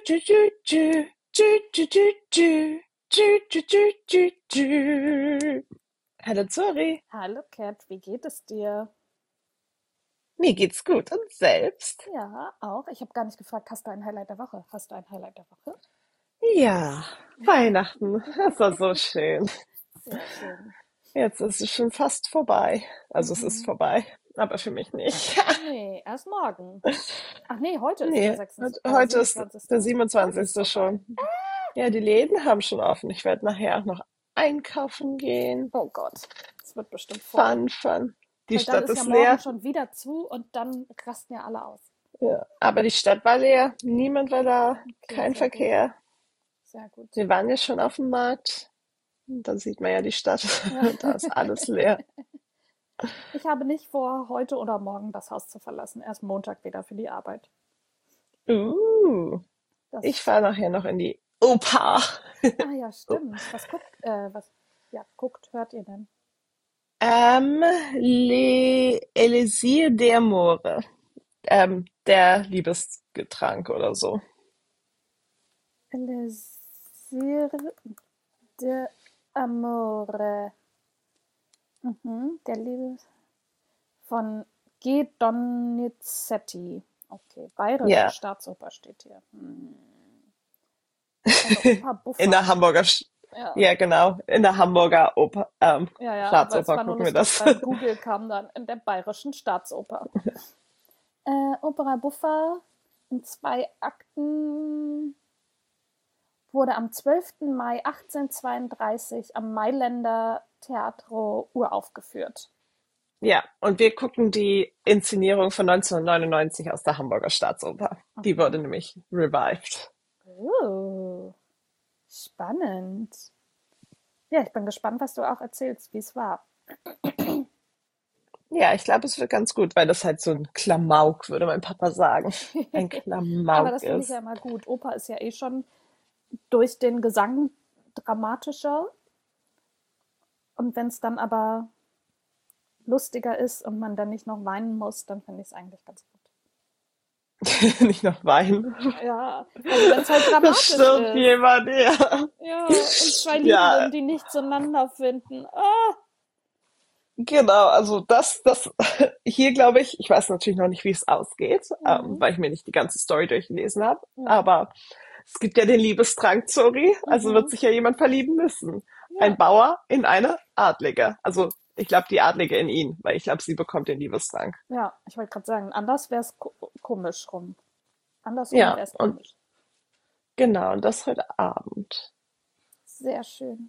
tschü, tschü, tschü, tschü, tschü, tschü, tschü, tschü, tschü, tschü, tschü, tschü. Hallo Zori, Hallo Kat, wie geht es dir? mir geht's gut und selbst? Ja, auch. Ich habe gar nicht gefragt, hast du ein Highlight der Woche? Hast du ein Highlight der Woche? Ja, Weihnachten, das war so schön. Sehr schön. Jetzt ist es schon fast vorbei. Also es ist Mhm. vorbei, aber für mich nicht. Nee, erst morgen. Ach nee, heute ist der Nee, 26, heute ist der 27. Heute ist 27. vorbei. schon. Ja, die Läden haben schon offen. Ich werde nachher auch noch einkaufen gehen. Oh Gott, es wird bestimmt voll. Fun, fun. Die Weil dann Stadt ist ja ist morgen leer. schon wieder zu und dann rasten ja alle aus. Ja, aber die Stadt war leer. Niemand war da. Okay, Kein sehr gut. Verkehr. Sehr gut. Wir waren ja schon auf dem Markt. Und da sieht man ja die Stadt. Ja. Da ist alles leer. Ich habe nicht vor, heute oder morgen das Haus zu verlassen. Erst Montag wieder für die Arbeit. Uh, ich Das fahre nachher noch in die Oper. Ah ja, stimmt. Guckt, hört ihr denn? Ähm, Les Elixir d'Amore. Der Liebesgetrank oder so. Elisir de Amore. Mhm, der Liebe von G. Donizetti. Okay, Bayerische Ja, Staatsoper steht hier. Eine Oper in der Buffa. Hamburger, Ja, ja genau, in der Hamburger Oper, ja, ja, aber es Staatsoper war nur gucken wir lustig. das. Beim Google kam dann in der Bayerischen Staatsoper. Opera Buffa in 2 Akten. Wurde am 12. Mai 1832 am Mailänder Teatro uraufgeführt. Ja, und wir gucken die Inszenierung von 1999 aus der Hamburger Staatsoper. Die wurde Mhm. nämlich revived. Spannend. Ja, ich bin gespannt, was du auch erzählst, wie es war. Ja, ich glaube, es wird ganz gut, weil das halt so ein Klamauk, würde mein Papa sagen. Ein Aber Klamauk das finde ich ja ist. immer gut. Oper ist ja eh schon durch den Gesang dramatischer. Und wenn es dann aber lustiger ist und man dann nicht noch weinen muss, dann finde ich es eigentlich ganz gut. Nicht noch weinen. Ja, also wenn es halt Da dramatisch stirbt ist. jemand, ja. Ja, und zwei Ja, Liebenden, die nicht zueinander finden. Ah. genau, also das hier glaube ich weiß natürlich noch nicht, wie es ausgeht, Mhm. weil ich mir nicht die ganze Story durchgelesen habe, Ja. aber es gibt ja den Liebestrank, sorry, also wird Mhm. sich ja jemand verlieben müssen. Ein Ja. Bauer in eine Adlige. Also ich glaube, die Adlige in ihn, weil ich glaube, sie bekommt den Liebestrank. Ja, ich wollte gerade sagen, anders wäre es komisch rum. Andersrum Ja, wäre es und komisch. genau, und das heute Abend. Sehr schön.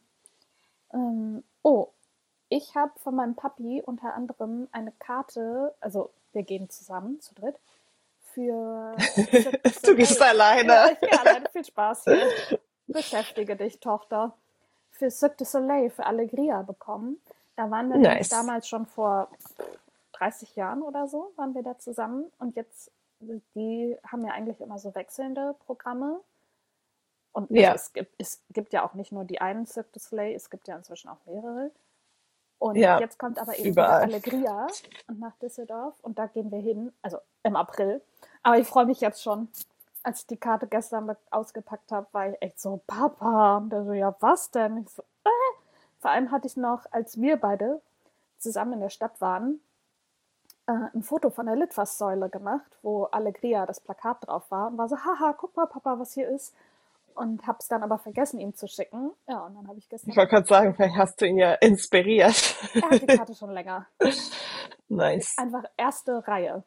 Oh, ich habe von meinem Papi unter anderem eine Karte, also wir gehen zusammen zu dritt, für Cirque du Du gehst Soleil. Ja, alleine. ich gehe alleine. Viel Spaß hier. Beschäftige dich, Tochter. Für Cirque du Soleil, für Allegria bekommen. Da waren wir nämlich Nice. damals schon vor 30 Jahren oder so, waren wir da zusammen. Und jetzt, die haben ja eigentlich immer so wechselnde Programme. Und also Ja, es gibt ja auch nicht nur die einen Cirque du Soleil, es gibt ja inzwischen auch mehrere. Und ja, jetzt kommt aber eben wieder überall. Allegria und nach Düsseldorf und da gehen wir hin, also im April. Aber ich freue mich jetzt schon. Als ich die Karte gestern ausgepackt habe, war ich echt so, Papa. Und der so, ja, was denn? Ich so, Vor allem hatte ich noch, als wir beide zusammen in der Stadt waren, ein Foto von der Litfaßsäule gemacht, wo Allegria das Plakat drauf war und war so, haha, guck mal, Papa, was hier ist. Und habe es dann aber vergessen, ihm zu schicken. Ja, und dann habe ich Ich gestern, wollte gerade sagen, vielleicht hast du ihn ja inspiriert. er hat die Karte schon länger. Nice. Einfach erste Reihe.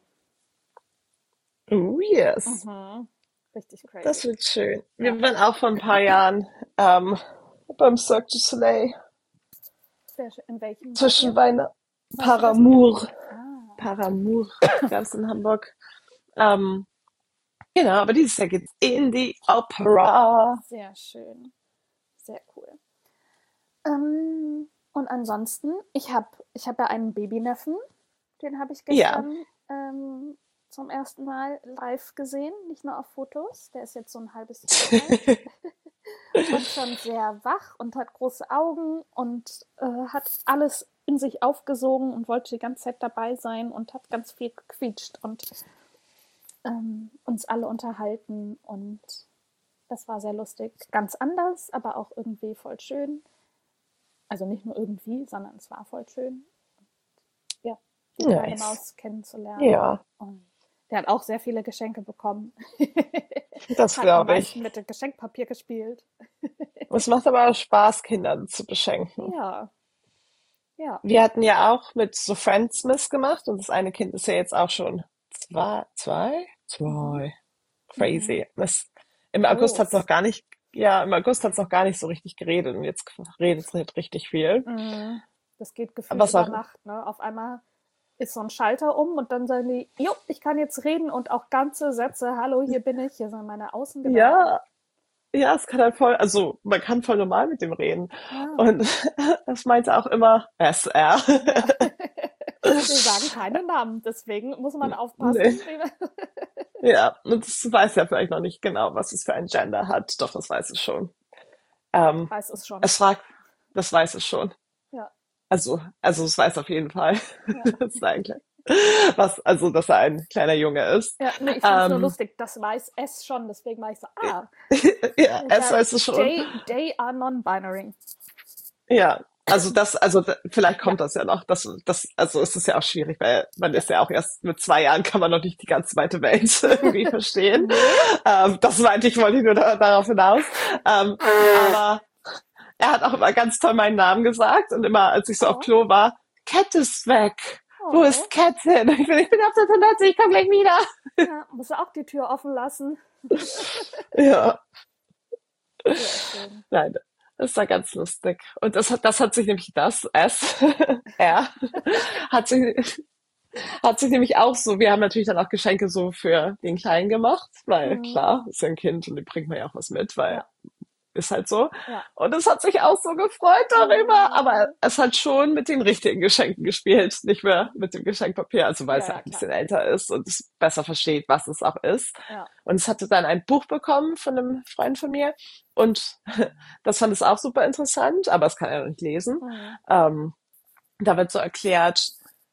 Oh yes. Mhm. Richtig Das crazy. wird schön. Ja, Wir waren auch vor ein paar Jahren beim Cirque du Soleil sehr schön. In welchem wart ihr? zwischen Weihnachten. Weißt du das noch? Paramour. Ah, Paramour gab es in Hamburg. Ähm, genau, aber dieses Jahr geht's in die Opera. sehr schön. Sehr cool. Und ansonsten, ich hab ja einen Babyneffen, den habe ich Ja. gestern zum ersten Mal live gesehen, nicht nur auf Fotos. Der ist jetzt so ein halbes Jahr alt und schon sehr wach und hat große Augen und hat alles in sich aufgesogen und wollte die ganze Zeit dabei sein und hat ganz viel gequietscht und uns alle unterhalten und Das war sehr lustig. Ganz anders, aber auch irgendwie voll schön. Also nicht nur irgendwie, sondern es war voll schön, ja, die kleine Nice. Maus kennenzulernen. Ja, Und der hat auch sehr viele Geschenke bekommen. das Hat am glaube ich. meisten mit dem Geschenkpapier gespielt. Es macht aber auch Spaß, Kinder zu beschenken. Ja, ja. Wir hatten ja auch mit so Friendsmas gemacht und das eine Kind ist ja jetzt auch schon zwei? Mhm. Zwei. Mhm. Crazy. Im August hat's noch Groß. gar nicht, ja, im August hat's noch gar nicht so richtig geredet und jetzt redet es halt richtig viel. Mhm. Das geht gefühlt Was über auch, Nacht. Ne? Auf einmal ist so ein Schalter um und dann sagen die, jo, ich kann jetzt reden und auch ganze Sätze, hallo, hier bin ich, hier sind meine Außengedanken. ja, ja, es kann halt voll, also man kann voll normal mit dem reden. Ja, Und das meinte auch immer SR. ja. Wir sagen keine Namen, deswegen muss man Nee. aufpassen. Ja, und das weiß ja vielleicht noch nicht genau, was es für ein Gender hat. Doch, das weiß es schon. Ähm, Weiß es schon. es fragt, das weiß es schon. Ja, Also es weiß auf jeden Fall. ja. Das ist eigentlich. Also, dass er ein kleiner Junge ist. Ja, nee, ich fand es nur Ähm, lustig. Das weiß es schon, deswegen war ich so, ja, es ja, weiß es schon. they are non-binary. Ja, vielleicht Ja, kommt das ja noch. Also ist es ja auch schwierig, weil man ja. ist ja auch erst mit 2 Jahren kann man noch nicht die ganze weite Welt irgendwie verstehen. Nee. Das meinte ich, wollte ich nur darauf hinaus. Aber er hat auch immer ganz toll meinen Namen gesagt und immer, als ich so auf Oh, Klo war, Cat ist weg. Wo ist oh. Cat hin? Ich bin auf der Toilette, ich komme gleich wieder. Ja, muss er auch die Tür offen lassen. Ja, Sehr schön. nein, das war ganz lustig. Und das hat sich nämlich er, hat sich, hat sich nämlich auch so, wir haben natürlich dann auch Geschenke so für den Kleinen gemacht, weil Mhm. klar, ist ja ein Kind und dem bringt man ja auch was mit, weil Ja, ist halt so. ja. Und es hat sich auch so gefreut darüber, aber Oh. es hat schon mit den richtigen Geschenken gespielt, nicht mehr mit dem Geschenkpapier, also weil Ja, es ja ja, ein klar. bisschen älter ist und es besser versteht, was es auch ist. Ja. Und es hatte dann ein Buch bekommen von einem Freund von mir und das fand es auch super interessant, aber es kann er noch nicht lesen. Mhm. Da wird so erklärt,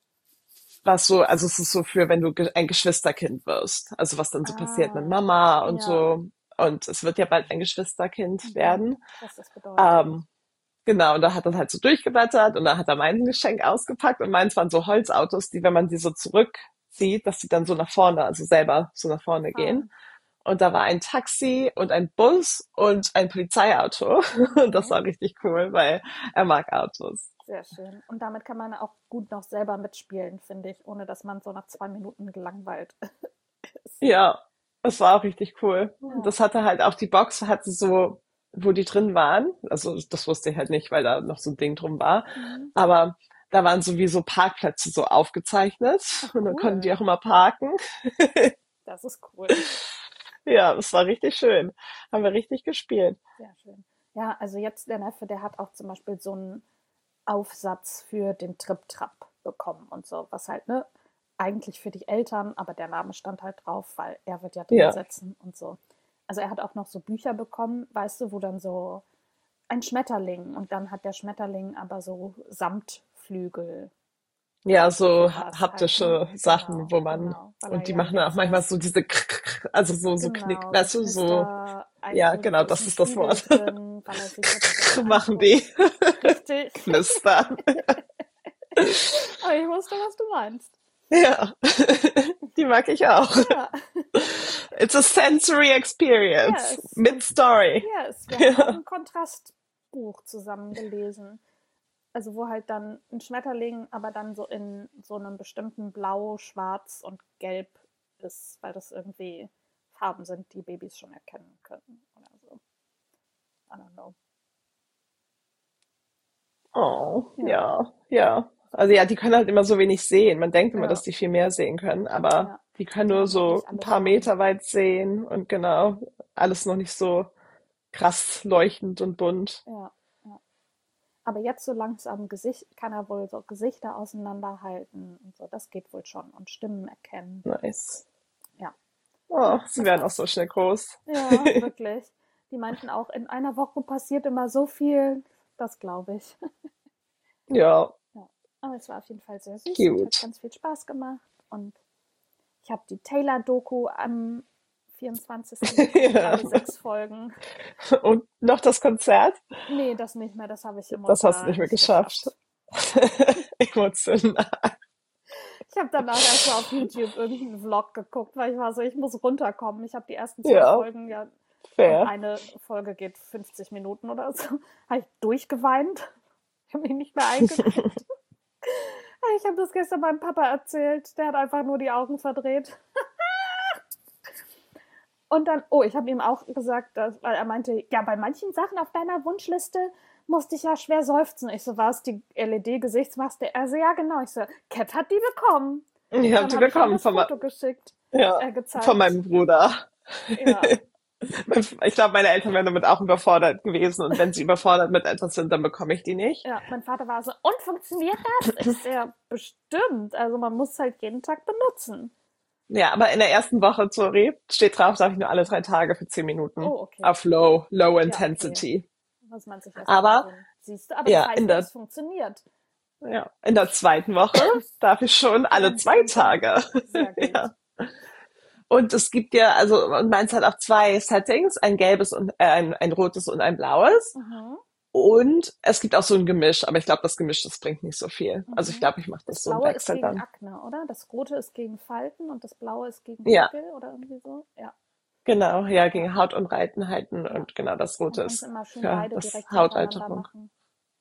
also es ist so für, wenn du ein Geschwisterkind wirst, also was dann so passiert mit Ah, Mama und ja. so. Und es wird ja bald ein Geschwisterkind Mhm. werden. Was das bedeutet. Ähm, genau, und da hat er halt so durchgeblättert und da hat er mein Geschenk ausgepackt und meins waren so Holzautos, die, wenn man die so zurückzieht, dass sie dann so nach vorne, also selber so nach vorne gehen. Fahren. Und da war ein Taxi und ein Bus und ein Polizeiauto. Und das Mhm. war richtig cool, weil er mag Autos. Sehr schön. Und damit kann man auch gut noch selber mitspielen, finde ich, ohne dass man so nach 2 Minuten gelangweilt ist. Ja, es war auch richtig cool. Und Ja. das hatte halt auch die Box, hatte so, wo die drin waren. Also das wusste ich halt nicht, weil da noch so ein Ding drum war. Mhm. Aber da waren sowieso Parkplätze so aufgezeichnet Ach, und dann konnten die cool. auch immer parken. Das ist cool. Ja, das war richtig schön. Haben wir richtig gespielt. Sehr schön. Ja, also jetzt der Neffe, der hat auch zum Beispiel so einen Aufsatz für den Trip-Trap bekommen und so, was halt, ne, eigentlich für die Eltern, aber der Name stand halt drauf, weil er wird ja drin Ja. sitzen und so. Also er hat auch noch so Bücher bekommen, weißt du, wo dann so ein Schmetterling und dann hat der Schmetterling aber so Samtflügel Ja, und so sowas halt, ne? haptische Sachen, Genau, wo man, genau, weil er und die ja machen dann auch jetzt manchmal so erst, diese, also so Knick, genau, so weißt du, so, ja, genau, Ist das ein ist das Spiegel Wort. drin, weil er sich jetzt gerne Machen anguckt. die. Richtig. Knistern. Aber ich wusste, was du meinst. Ja, die mag ich auch. Ja, It's a sensory experience yes. mit Und Story. yes, wir haben auch ein Kontrastbuch zusammen gelesen. Also wo halt dann ein Schmetterling, aber dann so in so einem bestimmten Blau, Schwarz und Gelb ist, weil das irgendwie Farben sind, die Babys schon erkennen können oder so. I don't know. Oh, Ja, ja, ja. Also ja, die können halt immer so wenig sehen. Man denkt immer, dass ja, die viel mehr sehen können, aber ja. die können Die nur haben noch so nicht ein alle paar Farben. Meter weit sehen und genau, alles noch nicht so krass leuchtend und bunt. Ja, ja. Aber jetzt so langsam kann er wohl so Gesichter auseinanderhalten und so. Das geht wohl schon. Und Stimmen erkennen. Nice. Ja, Oh, sie das werden auch war's. so schnell groß. Ja, wirklich. Die meinten auch, in einer Woche passiert immer so viel. Das glaube ich. Ja, Ja. Aber es war auf jeden Fall sehr süß und hat cute. ganz viel Spaß gemacht. Und ich habe die Taylor-Doku am 24. bekomme ich Ja. alle 6 Folgen. Und noch das Konzert? Nee, das nicht mehr, das habe ich Das hast du emotional nicht mehr nicht geschafft. geschafft. Ja. Emotional. Ich habe danach erst mal auf YouTube irgendeinen Vlog geguckt, weil ich war so, ich muss runterkommen. Ich habe die ersten 2 Ja, Folgen, ja, und fair. eine Folge geht 50 Minuten oder so, habe ich durchgeweint. Ich habe mich nicht mehr eingekriegt. Ich habe das gestern meinem Papa erzählt. Der hat einfach nur die Augen verdreht. Und dann, oh, ich habe ihm auch gesagt, weil er meinte, ja, bei manchen Sachen auf deiner Wunschliste musste ich ja schwer seufzen. Ich so, war es die LED-Gesichtsmaske? Er so, ja, genau. Ich so, Cat hat die bekommen. Ich Und habe dann die habe ich ihm bekommen das Foto geschickt, ja, von gezeigt. meinem Bruder. Ja, Ich glaube, meine Eltern wären damit auch überfordert gewesen. Und wenn sie überfordert mit etwas sind, dann bekomme ich die nicht. ja. Mein Vater war so, und funktioniert das? Ich so, ja, bestimmt. Also man muss es halt jeden Tag benutzen. Ja, aber in der ersten Woche, sorry, steht drauf, darf ich nur alle 3 Tage für 10 Minuten. Oh, okay. Auf Low Ja, okay. Intensity. Muss man sich erstmal Aber, gewöhnen. Siehst du, aber das ja, heißt ja, es funktioniert. in der zweiten Woche darf ich schon alle Bam, 2 bam, bam. Tage. Sehr gut. Ja. Und es gibt ja, also, und meins hat auch 2 Settings, ein gelbes und, ein rotes und ein blaues. Mhm, Und es gibt auch so ein Gemisch, aber ich glaube, das Gemisch, das bringt nicht so viel. Also ich mhm. glaube, ich mache Das das so im Blaue ist Wechsel gegen dann. Akne, oder? Das Rote ist gegen Falten und das Blaue ist gegen Ja, Pickel oder irgendwie so. Ja, genau, ja, ja, gegen Hautunreinheiten ja. und genau, das Man Rote kann es ist immer schön für beide das direkt hintereinander Hautalterung. machen.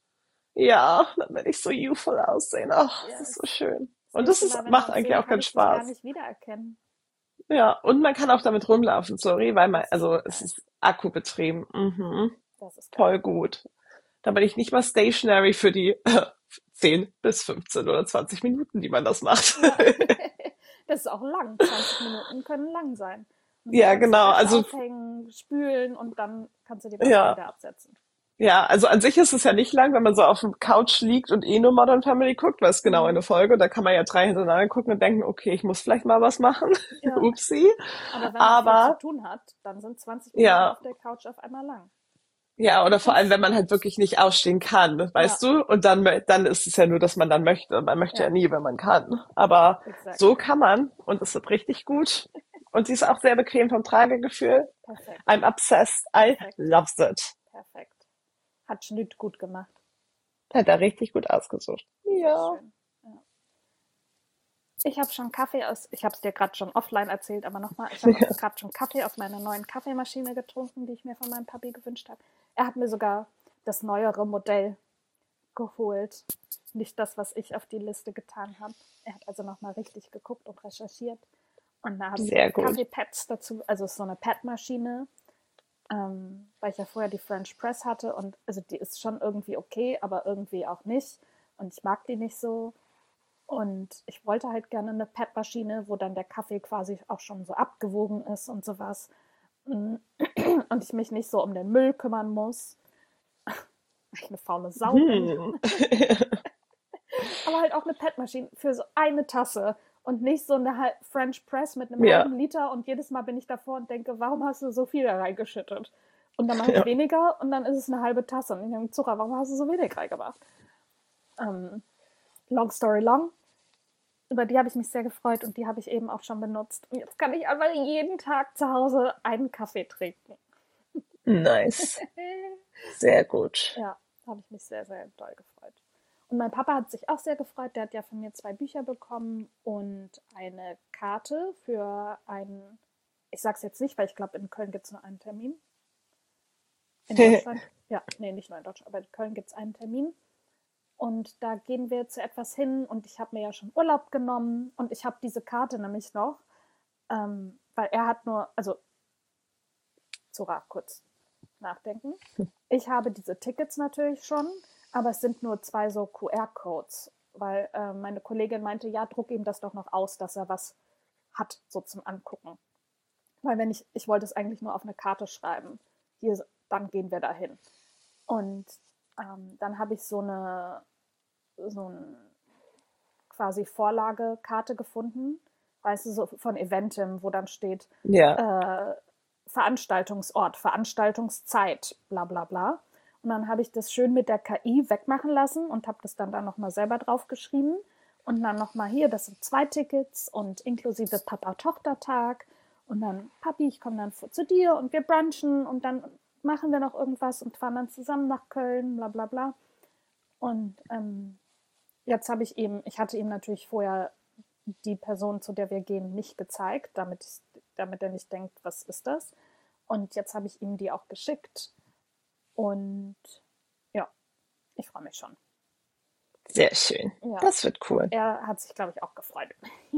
Ja, dann werde ich so youthful aussehen. Ach, das Ja, ist so schön. das Und das nächste Mal, ist, wenn wir macht uns eigentlich sehen, auch kann keinen ich dich gar Spaß. nicht wiedererkennen. Ja, und man kann auch damit rumlaufen, sorry, weil man, Das ist also so es geil. ist akkubetrieben. Mhm, Das ist geil. voll gut. Da bin ich nicht mal stationary für die 10 bis 15 oder 20 Minuten, die man das macht. Ja, das ist auch lang. 20 Minuten können lang sein. Und dann Ja, kannst du genau. Wäsche Also, aufhängen, spülen und dann kannst du die Maske ja. wieder absetzen. Ja, also an sich ist es ja nicht lang, wenn man so auf dem Couch liegt und eh nur Modern Family guckt, weil es genau Mhm. eine Folge, da kann man ja 3 hintereinander gucken und denken, okay, ich muss vielleicht mal was machen. Ja, Upsi. aber wenn man viel zu Aber tun hat, dann sind 20 Minuten ja, auf der Couch auf einmal lang. ja, oder vor Und allem, wenn man halt wirklich nicht aufstehen kann, ja, weißt du? Und dann ist es ja nur, dass man dann möchte. Man möchte ja ja, nie, wenn man kann. Aber so exactly. kann man und es wird richtig gut. Und sie ist auch sehr bequem vom Tragegefühl. Perfekt, I'm obsessed. I perfekt, loves it. perfekt. Hat Schnitt gut gemacht. Hat er richtig gut ausgesucht. Sehr Ja. schön. Ja. Ich habe schon Kaffee aus, ich habe es dir gerade schon offline erzählt, aber nochmal, ich habe gerade schon Kaffee aus meiner neuen Kaffeemaschine getrunken, die ich mir von meinem Papi gewünscht habe. Er hat mir sogar das neuere Modell geholt. Nicht das, was ich auf die Liste getan habe. Er hat also nochmal richtig geguckt und recherchiert. Und da habe ich Sehr gut. Kaffeepads dazu, also es ist so eine Padmaschine, weil ich ja vorher die French Press hatte und also die ist schon irgendwie okay, aber irgendwie auch nicht. Und ich mag die nicht so. Und ich wollte halt gerne eine Padmaschine, wo dann der Kaffee quasi auch schon so abgewogen ist und sowas. Und ich mich nicht so um den Müll kümmern muss. Ich eine faule Sau bin. Hm. Aber halt auch eine Padmaschine für so eine Tasse. Und nicht so eine French Press mit einem Ja, halben Liter. Und jedes Mal bin ich davor und denke, warum hast du so viel da reingeschüttet? Und dann mache ich ja. weniger und dann ist es eine halbe Tasse. Und ich denke, Zucker, warum hast du so wenig reingemacht? Long story long. Über die habe ich mich sehr gefreut und die habe ich eben auch schon benutzt. Und jetzt kann ich einfach jeden Tag zu Hause einen Kaffee trinken. Nice. Sehr gut. Ja, habe ich mich sehr, sehr doll gefreut. Und mein Papa hat sich auch sehr gefreut. Der hat ja von mir 2 Bücher bekommen und eine Karte für einen, ich sag's jetzt nicht, weil ich glaube, in Köln gibt es nur einen Termin. In Deutschland, ja, nee, nicht nur in Deutschland, aber in Köln gibt es einen Termin. Und da gehen wir zu etwas hin und ich habe mir ja schon Urlaub genommen und ich habe diese Karte nämlich noch, weil er hat nur, also Zora, kurz nachdenken. Ich habe diese Tickets natürlich schon, aber es sind nur 2 so QR-Codes, weil meine Kollegin meinte, ja, druck ihm das doch noch aus, dass er was hat, so zum Angucken. Weil wenn ich wollte es eigentlich nur auf eine Karte schreiben. Hier, dann gehen wir dahin. Und dann habe ich so eine quasi Vorlagekarte gefunden, weißt du, so von Eventim, wo dann steht Ja, Veranstaltungsort, Veranstaltungszeit, bla bla bla. Und dann habe ich das schön mit der KI wegmachen lassen und habe das dann da nochmal selber drauf geschrieben. Und dann nochmal hier, das sind 2 Tickets und inklusive Papa-Tochter-Tag Und dann, Papi, ich komme dann zu dir und wir brunchen und dann machen wir noch irgendwas und fahren dann zusammen nach Köln, bla bla bla. Und jetzt habe ich hatte ihm natürlich vorher die Person, zu der wir gehen, nicht gezeigt, damit er nicht denkt, was ist das? Und jetzt habe ich ihm die auch geschickt. Und ja, ich freue mich schon. Sehr schön. Ja. Das wird Und cool. er hat sich, glaube ich, auch gefreut.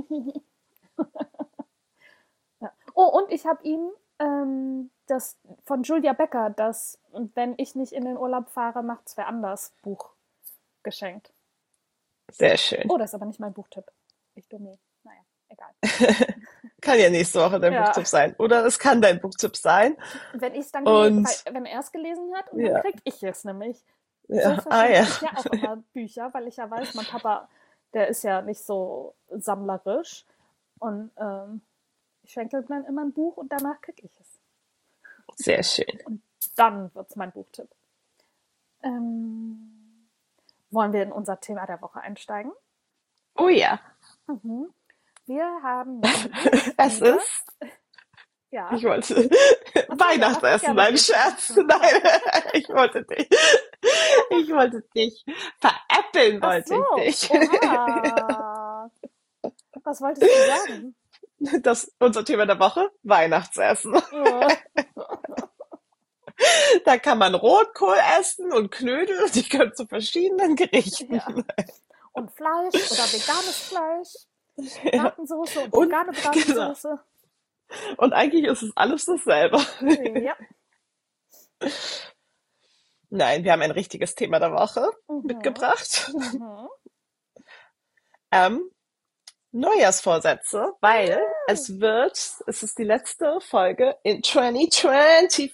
Ja. Oh, und ich habe ihm das von Julia Becker, das Wenn ich nicht in den Urlaub fahre, macht's wer anders Buch geschenkt. Sehr schön. Oh, das ist aber nicht mein Buchtipp. Ich dumme. Naja, egal. Kann ja nächste Woche dein Ja, Buchtipp sein. Oder es kann dein Buchtipp sein. wenn ich es dann Und wenn er es gelesen hat und dann ja, krieg ich es nämlich. So ja, ah verschenke ja. ich ja auch immer Bücher, weil ich ja weiß, mein Papa, der ist ja nicht so sammlerisch. Und ich schenke ihm dann immer ein Buch und danach krieg ich es. Sehr schön. Und dann wird es mein Buchtipp. Ähm, wollen wir in unser Thema der Woche einsteigen? Oh ja. Mhm. Wir haben nämlich Es wieder, ist, ja, ich wollte ja, mach Weihnachtsessen, gerne nein, du Scherz. zuerst. Nein, ich wollte dich veräppeln, Ach wollte ich so, dich. oha. Was wolltest du sagen? Das unser Thema der Woche, Weihnachtsessen. Ja. Da kann man Rotkohl essen und Knödel und die können zu verschiedenen Gerichten. Ja. Und Fleisch oder veganes Fleisch, Ja. Bratensoße und Und, vegane genau. Bratensoße. Und eigentlich ist es alles dasselbe. Ja. Nein, wir haben ein richtiges Thema der Woche Mhm. mitgebracht. Mhm. Ähm, Neujahrsvorsätze, weil es ist die letzte Folge in 2025.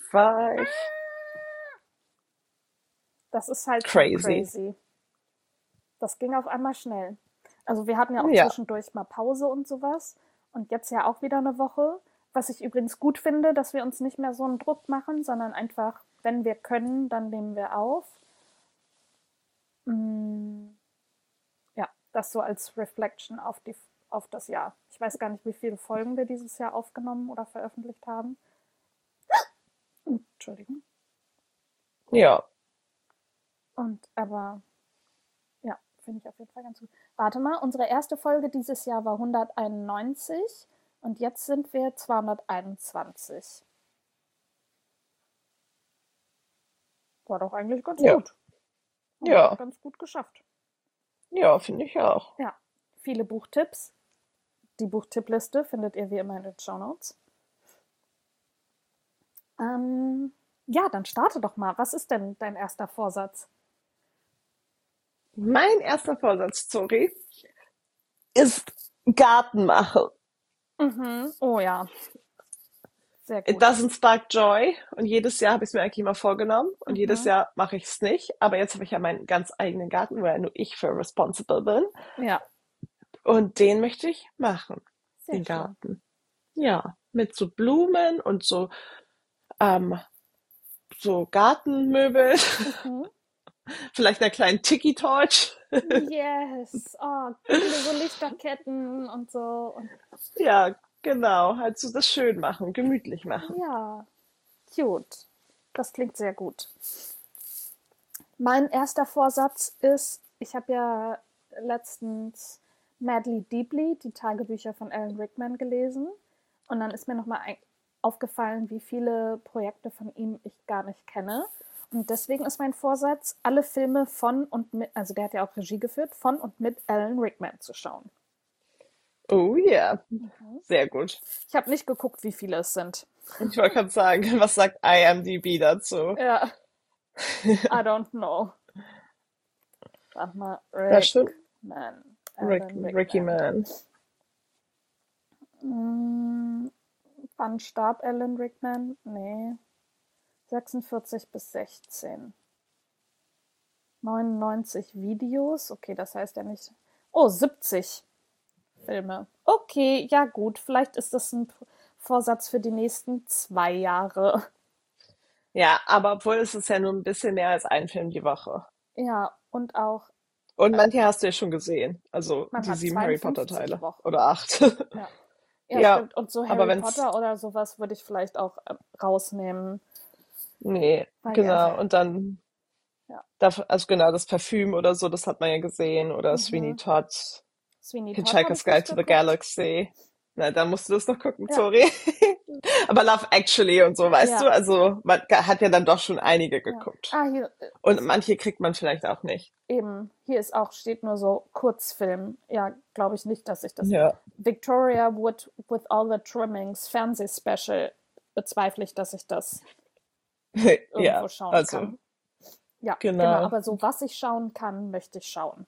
Das ist halt so Crazy. crazy. Das ging auf einmal schnell. Also wir hatten ja auch Ja, zwischendurch mal Pause und sowas. Und jetzt ja auch wieder eine Woche. Was ich übrigens gut finde, dass wir uns nicht mehr so einen Druck machen, sondern einfach, wenn wir können, dann nehmen wir auf. Mm, ja, das so als Reflection auf das Jahr. Ich weiß gar nicht, wie viele Folgen wir dieses Jahr aufgenommen oder veröffentlicht haben. Entschuldigung. ja. Aber ja, finde ich auf jeden Fall ganz gut. Warte mal, unsere erste Folge dieses Jahr war 191 und jetzt sind wir 221. War doch eigentlich ganz Ja, gut. Haben wir doch ja, ganz gut geschafft. ja, finde ich auch. Ja, viele Buchtipps. Die Buchtippliste findet ihr wie immer in den Shownotes. Ja, dann starte doch mal. Was ist denn dein erster Vorsatz? Mein erster Vorsatz, sorry, ist Garten machen. Mhm. Oh ja, sehr It gut. doesn't spark joy. Und jedes Jahr habe ich es mir eigentlich immer vorgenommen. Und jedes Mhm. Jahr mache ich es nicht. Aber jetzt habe ich ja meinen ganz eigenen Garten, wo ja nur ich für responsible bin. Ja, Und den möchte ich machen, sehr den schön. Garten. Ja, mit so Blumen und ähm, so Gartenmöbel. Mhm. Vielleicht einer kleinen Tiki-Torch. Yes. Oh, viele so Lichterketten und so. Und Ja, genau. Halt so das schön machen, gemütlich machen. ja, cute. Das klingt sehr gut. Mein erster Vorsatz ist, ich habe ja letztens Madly Deeply, die Tagebücher von Alan Rickman gelesen. Und dann ist mir nochmal aufgefallen, wie viele Projekte von ihm ich gar nicht kenne. Und deswegen ist mein Vorsatz, alle Filme von und mit, also der hat ja auch Regie geführt, von und mit Alan Rickman zu schauen. Oh ja, sehr gut. Ich habe nicht geguckt, wie viele es sind. Ich wollte gerade sagen, was sagt IMDb dazu? Ja, I don't know. Sag mal, Das stimmt. Rickman. Alan Ricky Rickman. Man. Wann starb Alan Rickman? Nee. 46 bis 16. 99 Videos. Okay, das heißt ja nicht. Oh, 70 Filme. Okay, ja gut. Vielleicht ist das ein Vorsatz für die nächsten 2 Jahre. Ja, aber obwohl es ist ja nur ein bisschen mehr als ein Film die Woche. Ja, und auch, Und manche hast du ja schon gesehen. Also man die hat 7 Harry Potter 52 Teile. Wochen. Oder 8. Ja. Ja, Ja, stimmt. Und so aber Harry wenn's, Potter oder sowas würde ich vielleicht auch rausnehmen, nee, weil die einfach, genau, und dann, ja. also genau, das Parfüm oder so, das hat man ja gesehen, oder Sweeney Mhm. Todd, Sweeney Todd habe Hitchhiker's ich Guide nicht to the geguckt. Galaxy. Na, da musst du das noch gucken, Ja, sorry. Aber Love Actually und so, weißt ja, du, also man hat ja dann doch schon einige ja. geguckt. Ah, hier Und ist manche kriegt man vielleicht auch nicht. eben, hier ist auch, steht nur so Kurzfilm. Ja, glaube ich nicht, dass ich das. Ja. Victoria Wood with All the Trimmings, Fernsehspecial, bezweifle ich, dass ich das irgendwo Ja, schauen also, kann. Ja, genau, genau. aber so was ich schauen kann, möchte ich schauen,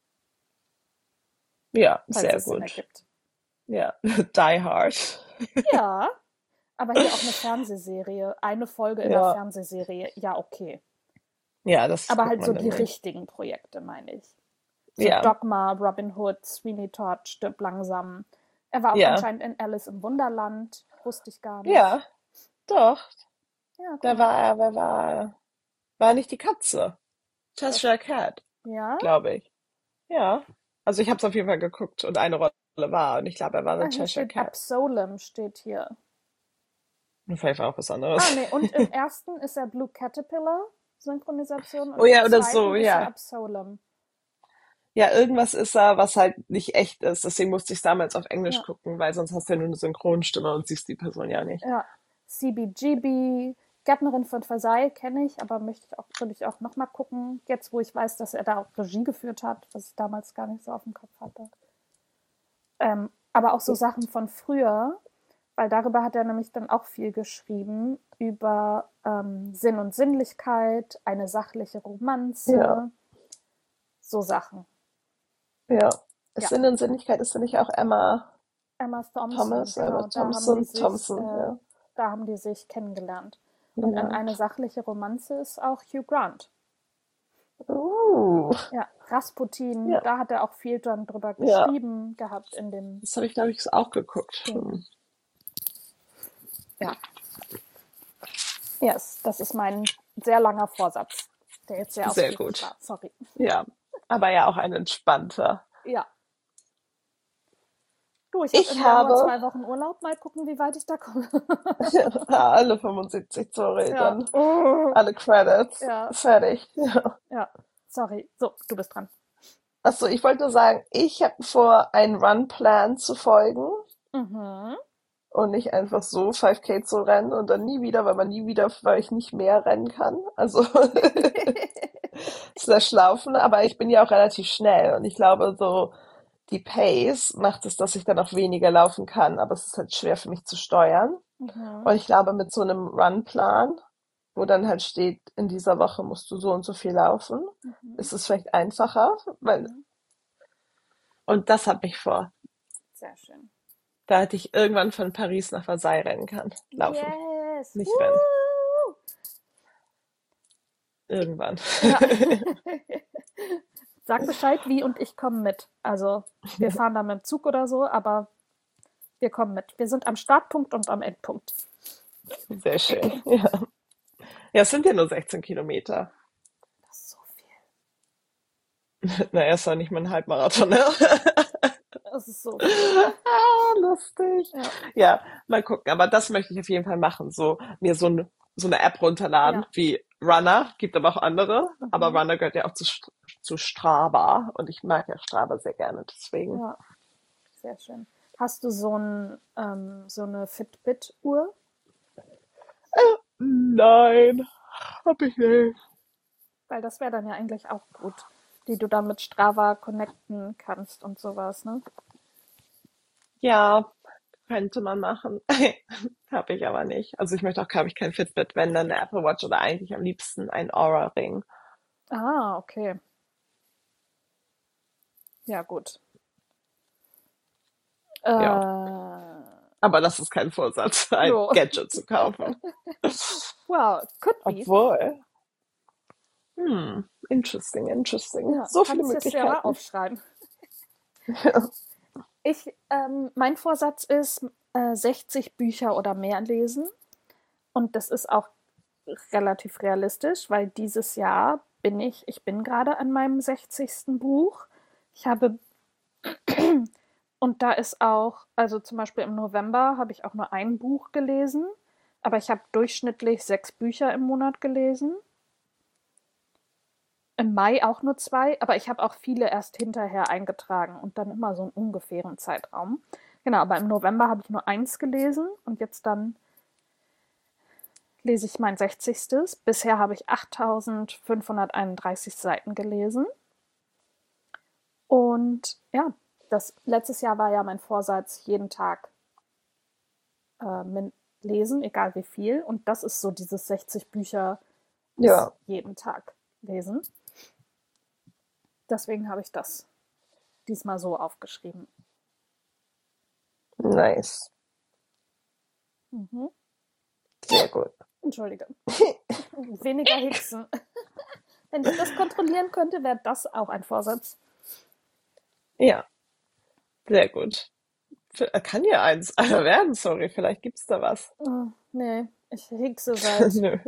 Ja, falls sehr es Sinn gut. ergibt. Ja, Die Hard. Ja, aber hier auch eine Fernsehserie, eine Folge in der Ja, Fernsehserie, ja, okay. ja, das Aber guckt halt man so dann die nicht. richtigen Projekte, meine ich. So Ja, Dogma, Robin Hood, Sweeney Todd, Stirb langsam. Er war auch ja, anscheinend in Alice im Wunderland, wusste ich gar nicht. ja, doch. Ja, Da guck. war er, wer war er? War nicht die Katze. Das, Cheshire Cat, ja, glaube ich. Ja. Also ich habe es auf jeden Fall geguckt und eine Rolle war und ich glaube, er war ah, eine hier Cheshire steht Cat. Absolem, steht hier. Und vielleicht war auch was Ah, anderes. nee, und im ersten ist er Blue Caterpillar, Synchronisation, Oh und im ja, oder so, zweiten ist er ja. Absolem. Ja, irgendwas ist da, was halt nicht echt ist. Deswegen musste ich es damals auf Englisch Ja, gucken, weil sonst hast du ja nur eine Synchronstimme und siehst die Person ja nicht. ja. CBGB, Gärtnerin von Versailles kenne ich, aber würde ich auch nochmal gucken, jetzt wo ich weiß, dass er da auch Regie geführt hat, was ich damals gar nicht so auf dem Kopf hatte. Aber auch so Sachen von früher, weil darüber hat er nämlich dann auch viel geschrieben, über Sinn und Sinnlichkeit, eine sachliche Ja, Romanze, so Sachen. ja. Ja, Ist in der Sinnlichkeit, ist da nicht auch Emma Emma Thompson, Thomas, Emma genau, Thompson, ja. da haben die sich kennengelernt. Und an Genau. eine sachliche Romanze ist auch Hugh Grant. Uh, Ja, Rasputin, ja, da hat er auch viel dann drüber ja. geschrieben gehabt in dem Das habe ich, glaube ich, auch geguckt. Ding. Hm. Ja, yes, das ist mein sehr langer Vorsatz, der jetzt sehr Sehr ausführlich gut. war. Sorry. Ja. Aber ja auch ein entspannter. Ja, du, ich habe Ich im Januar habe 2 Wochen Urlaub. Mal gucken, wie weit ich da komme. alle 75, sorry, Ja. dann alle Credits. Ja, Fertig. Ja. ja. Sorry. So, du bist dran. Achso, ich wollte nur sagen, ich habe vor, einen Run-Plan zu folgen Mhm. und nicht einfach so 5K zu rennen und dann nie wieder, weil ich nicht mehr rennen kann. Also slash laufen, aber ich bin ja auch relativ schnell und ich glaube, so die Pace macht es, dass ich dann auch weniger laufen kann, aber es ist halt schwer für mich zu steuern. Mhm. Und ich glaube, mit so einem Run-Plan, wo dann halt steht, in dieser Woche musst du so und so viel laufen, Mhm. ist es vielleicht einfacher, weil, Mhm. und das habe ich vor, Sehr schön. da hätte ich irgendwann von Paris nach Versailles rennen kann. Laufen, Yes. nicht rennen. Woo! Irgendwann. Ja. Sag Bescheid, wie, und ich komme mit. Also, wir fahren da mit dem Zug oder so, aber wir kommen mit. Wir sind am Startpunkt und am Endpunkt. Sehr schön. Ja. Ja, es sind ja nur 16 Kilometer. Das ist so viel. Naja, ist doch nicht mal ein Halbmarathon, ne? Das ist so viel. Ah, lustig. Ja. Ja, mal gucken. Aber das möchte ich auf jeden Fall machen. So, mir so eine App runterladen, Ja. wie Runner, gibt aber auch andere. Aber Mhm. Runner gehört ja auch zu Strava. Und ich mag ja Strava sehr gerne, deswegen. Ja, sehr schön. Hast du so eine Fitbit-Uhr? Nein, hab ich nicht. Weil das wäre dann ja eigentlich auch gut, die du dann mit Strava connecten kannst und sowas, ne? Ja, könnte man machen. Hab ich aber nicht. Also ich möchte auch, glaube ich, kein Fitbit, wenn dann eine Apple Watch oder eigentlich am liebsten ein Aura-Ring. Ah, okay. Ja, gut. Ja, Äh, aber das ist kein Vorsatz, ein jo. Gadget zu kaufen. Well, could be. Obwohl, interesting. Ja, So viele kannst jetzt ja mal Möglichkeiten. aufschreiben. Mein Vorsatz ist, 60 Bücher oder mehr lesen. Und das ist auch relativ realistisch, weil dieses Jahr ich bin gerade an meinem 60. Buch. Ich habe Und da ist auch, also zum Beispiel im November habe ich auch nur ein Buch gelesen, aber ich habe durchschnittlich 6 Bücher im Monat gelesen. Im Mai auch nur 2, aber ich habe auch viele erst hinterher eingetragen und dann immer so einen ungefähren Zeitraum. Genau, aber im November habe ich nur eins gelesen und jetzt dann lese ich mein 60. Bisher habe ich 8531 Seiten gelesen. Und ja, das letztes Jahr war ja mein Vorsatz, jeden Tag lesen, egal wie viel. Und das ist so dieses 60 Bücher bis Ja, jeden Tag lesen. Deswegen habe ich das diesmal so aufgeschrieben. nice. Mhm. Sehr gut. Entschuldige. Weniger Hixen. Wenn ich das kontrollieren könnte, wäre das auch ein Vorsatz. Ja, sehr gut. Kann ja einer werden, sorry, vielleicht gibt's da was. Oh, nee, ich hickse seit Nö.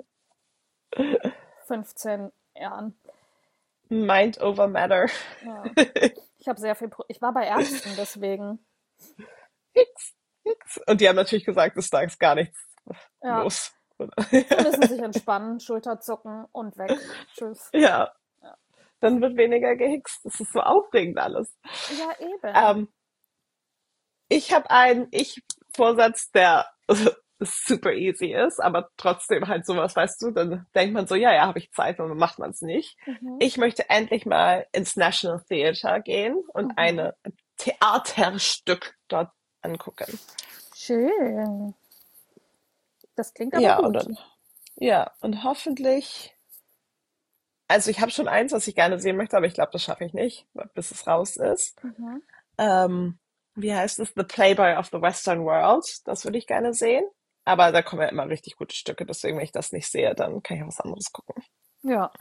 15 Jahren. Mind over matter. Ja. Ich habe sehr viel. Ich war bei Ärzten, deswegen. Nix, nix. Und die haben natürlich gesagt, dass da ist gar nichts Ja, los. Oder? sie müssen sich entspannen, Schulter zucken und weg. Tschüss. Ja, Ja, dann wird weniger gehixt. Das ist so aufregend alles. ja eben. Ähm, Ich habe einen Ich-Vorsatz, der super easy ist, aber trotzdem halt sowas, weißt du, dann denkt man so, ja, ja, habe ich Zeit und dann macht man es nicht. Mhm. Ich möchte endlich mal ins National Theatre gehen und Mhm. ein Theaterstück dort angucken. Schön. Das klingt aber Ja, gut. und hoffentlich, also ich habe schon eins, was ich gerne sehen möchte, aber ich glaube, das schaffe ich nicht, bis es raus ist. Mhm. Ähm, Wie heißt es? The Playboy of the Western World. Das würde ich gerne sehen. Aber da kommen ja immer richtig gute Stücke, deswegen, wenn ich das nicht sehe, dann kann ich auch was anderes gucken. Ja.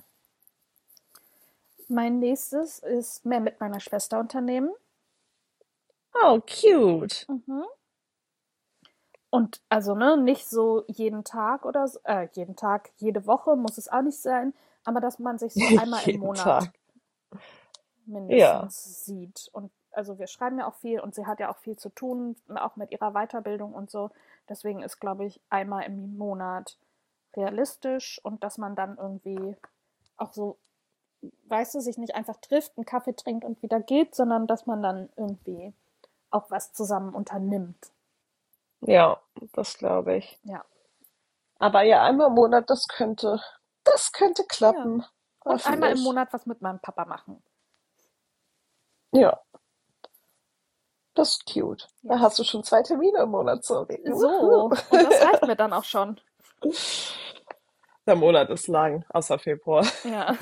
Mein nächstes ist mehr mit meiner Schwester unternehmen. Oh, cute. Mhm. Und also, ne, nicht so jeden Tag oder so, jeden Tag, jede Woche muss es auch nicht sein, aber dass man sich so einmal im Jeden Monat Tag. Ja, mindestens sieht. Und also wir schreiben ja auch viel und sie hat ja auch viel zu tun, auch mit ihrer Weiterbildung und so. Deswegen ist, glaube ich, einmal im Monat realistisch und dass man dann irgendwie auch so, weißt du, sich nicht einfach trifft, einen Kaffee trinkt und wieder geht, sondern dass man dann irgendwie auch was zusammen unternimmt. ja, das glaube ich. Ja. Aber ja, einmal im Monat, das könnte Ja. klappen. Und einmal im Hoffentlich. Monat was mit meinem Papa machen. Ja, das ist cute. Da Yes. hast du schon 2 Termine im Monat, sorry. Wuhu. So, und das reicht mir dann auch schon. Der Monat ist lang, außer Februar. Ja.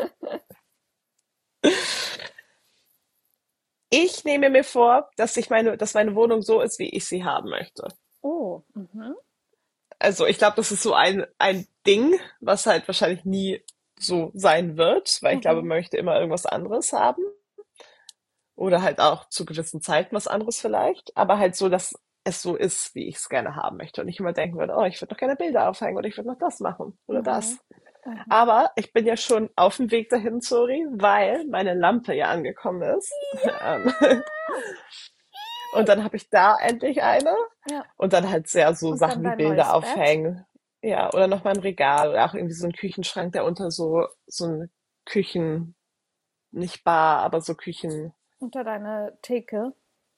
Ich nehme mir vor, dass meine Wohnung so ist, wie ich sie haben möchte. Oh, mhm. Also ich glaube, das ist so ein Ding, was halt wahrscheinlich nie so sein wird, weil ich glaube, Mhm. man möchte immer irgendwas anderes haben. Oder halt auch zu gewissen Zeiten was anderes vielleicht. Aber halt so, dass es so ist, wie ich es gerne haben möchte. Und ich immer denken würde, oh, ich würde noch gerne Bilder aufhängen oder ich würde noch das machen oder Mhm. das. Mhm. Aber ich bin ja schon auf dem Weg dahin, sorry, weil meine Lampe ja angekommen ist. Ähm, Und dann habe ich da endlich eine. Ja. Und dann halt sehr so Und dann Sachen wie dein Bilder neues Bett aufhängen. Ja, oder noch mal ein Regal oder auch irgendwie so ein Küchenschrank, der unter so ein Küchen, nicht Bar, aber so Küchen, unter deine Theke.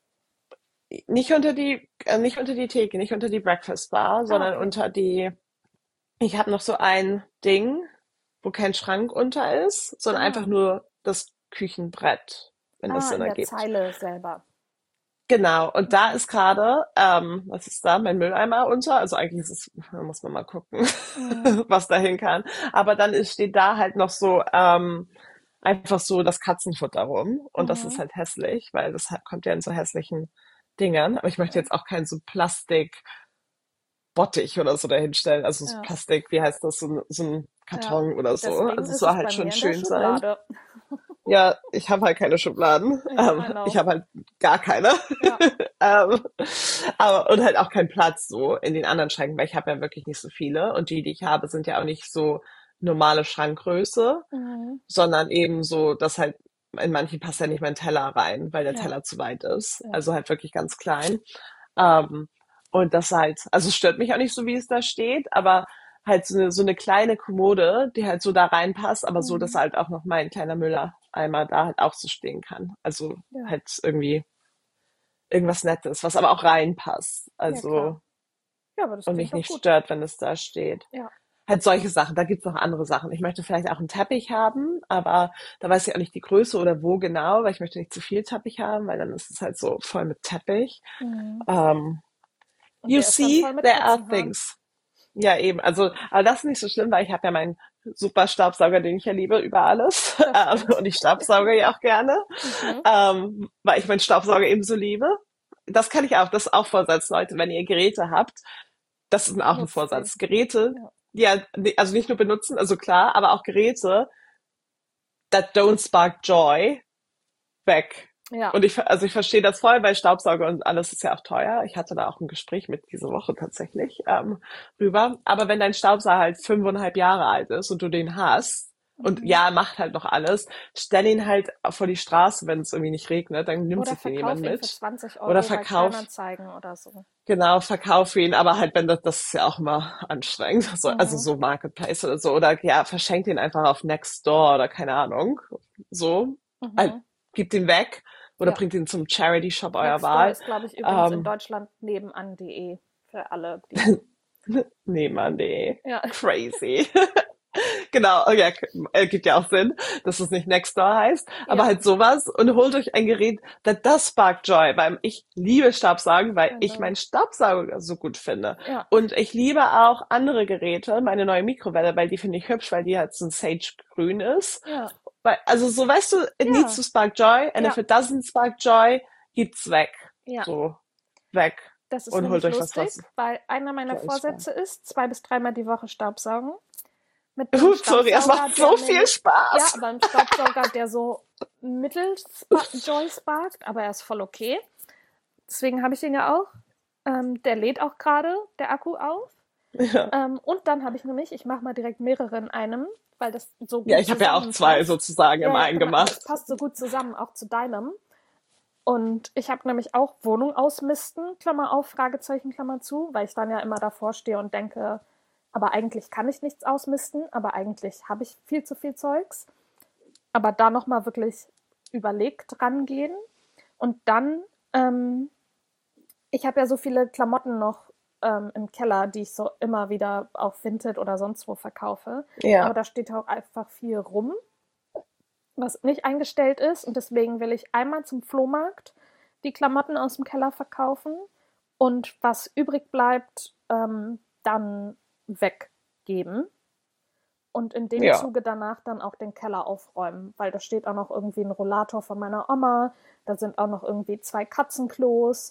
nicht unter die Theke, nicht unter die Breakfast Bar, Ah, sondern okay. unter ich habe noch so ein Ding, wo kein Schrank unter ist, sondern einfach Ah. nur das Küchenbrett, wenn das Ah, Sinn in der ergibt. Zeile selber. Genau, und da Mhm. ist gerade, was ist da, mein Mülleimer unter. Also eigentlich ist es, da muss man mal gucken, Mhm. was dahin kann. Aber dann steht da halt noch so einfach so das Katzenfutter rum. Und das ist Mhm. halt hässlich, weil kommt ja in so hässlichen Dingern. Aber ich möchte Ja. jetzt auch kein so Plastikbottich oder so dahinstellen. Also so Ja. Plastik, wie heißt das, so ein Ja. Karton oder so. Deswegen Also es ist soll es halt bei schon mir in der schön sein. Schublade. Ja, ich habe halt keine Schubladen. Ja, I Ich know. habe halt gar keine. Ja. ähm, aber und halt auch keinen Platz so in den anderen Schränken, weil ich habe ja wirklich nicht so viele und die ich habe, sind ja auch nicht so normale Schrankgröße, Mhm. sondern eben so, dass halt in manchen passt ja nicht mein Teller rein, weil der Ja, Teller zu weit ist. ja. Also halt wirklich ganz klein. Ähm, und das halt, also es stört mich auch nicht so, wie es da steht, aber halt so eine kleine Kommode, die halt so da reinpasst, aber so, dass Mhm. halt auch noch mein kleiner Mülleimer da halt auch so stehen kann. Also Ja, halt irgendwie irgendwas Nettes, was aber auch reinpasst. ja, klar. Also, Ja, aber das und klingt mich doch nicht gut. stört, wenn es da steht. Ja. Halt solche Sachen. Da gibt's noch andere Sachen. Ich möchte vielleicht auch einen Teppich haben, aber da weiß ich auch nicht die Größe oder wo genau, weil ich möchte nicht zu viel Teppich haben, weil dann ist es halt so voll mit Teppich. Mhm. Um, Und you der ist dann see, voll mit there are Katzenhaaren. things. Ja, eben. Also, aber das ist nicht so schlimm, weil ich habe ja meinen super Staubsauger, den ich ja liebe, über alles. Das stimmt. Und ich staubsauge ja auch gerne, Mhm. weil ich meinen Staubsauger ebenso liebe. Das kann ich auch, das ist auch Vorsatz, Leute, wenn ihr Geräte habt. Das ist auch ein Nutzt sie. Vorsatz. Geräte, Ja. ja, also nicht nur benutzen, also klar, aber auch Geräte that don't spark joy, weg. Ja. Und ich verstehe das voll, weil Staubsauger und alles ist ja auch teuer. Ich hatte da auch ein Gespräch mit diese Woche tatsächlich rüber. Aber wenn dein Staubsauger halt 5,5 Jahre alt ist und du den hast und Mhm. ja, er macht halt noch alles, stell ihn halt vor die Straße, wenn es irgendwie nicht regnet, dann nimmt Oder sich den jemand verkauf ihn für mit. 20 Oder Euro bei Kleinanzeigen oder so. verkauf ihn, aber halt, wenn das ist ja auch immer anstrengend. Also Mhm. so Marketplace oder so. Oder ja, verschenkt ihn einfach auf Nextdoor oder keine Ahnung. So. Halt, Mhm. gibt ihn weg oder Ja. bringt ihn zum Charity Shop eurer Nextdoor Wahl. ist, glaube ich, übrigens in Ähm, Deutschland nebenan.de für alle, die. Nebenan.de. Ja, Crazy. Genau, oh ja, gibt ja auch Sinn, dass es nicht Nextdoor heißt, aber ja, halt sowas und holt euch ein Gerät, that does spark joy, weil ich liebe Staubsaugen, weil ich genau. meinen Staubsauger so gut finde. Ja, Und ich liebe auch andere Geräte, meine neue Mikrowelle, weil die finde ich hübsch, weil die halt so ein Sage-Grün ist. ja, Weil, also so weißt du, it needs ja, to spark joy and if ja, it doesn't spark joy, gibt's weg. ja. So, weg. Das ist Und holt nämlich euch was, lustig, was weil einer meiner Joy spark. Vorsätze ist, 2 bis 3-mal die Woche Staubsaugen. Mit einem Sorry, es Staubsauger, macht der so viel nämlich, ja, Spaß. aber ein Staubsauger, der so Joy sparkt, aber er ist voll okay. Deswegen habe ich den ja auch. Der lädt auch gerade, der Akku auf. Ja. Und dann habe ich nämlich, ich mache mal direkt mehrere in einem, weil das so Ja, gut ich habe ja auch zwei zusammenpasst. sozusagen im Ja, ja, einen genau, aber es gemacht. passt so gut zusammen, auch zu deinem. Und ich habe nämlich auch Wohnung ausmisten, Klammer auf, Fragezeichen, Klammer zu, weil ich dann ja immer davor stehe und denke, aber eigentlich kann ich nichts ausmisten, aber eigentlich habe ich viel zu viel Zeugs. Aber da nochmal wirklich überlegt rangehen. Und dann, ich habe ja so viele Klamotten noch im Keller, die ich so immer wieder auf Vinted oder sonst wo verkaufe. Aber Ja, da steht auch einfach viel rum, was nicht eingestellt ist. Und deswegen will ich einmal zum Flohmarkt die Klamotten aus dem Keller verkaufen und was übrig bleibt, dann weggeben. Und in dem ja, Zuge danach dann auch den Keller aufräumen, weil da steht auch noch irgendwie ein Rollator von meiner Oma, da sind auch noch irgendwie 2 Katzenklos.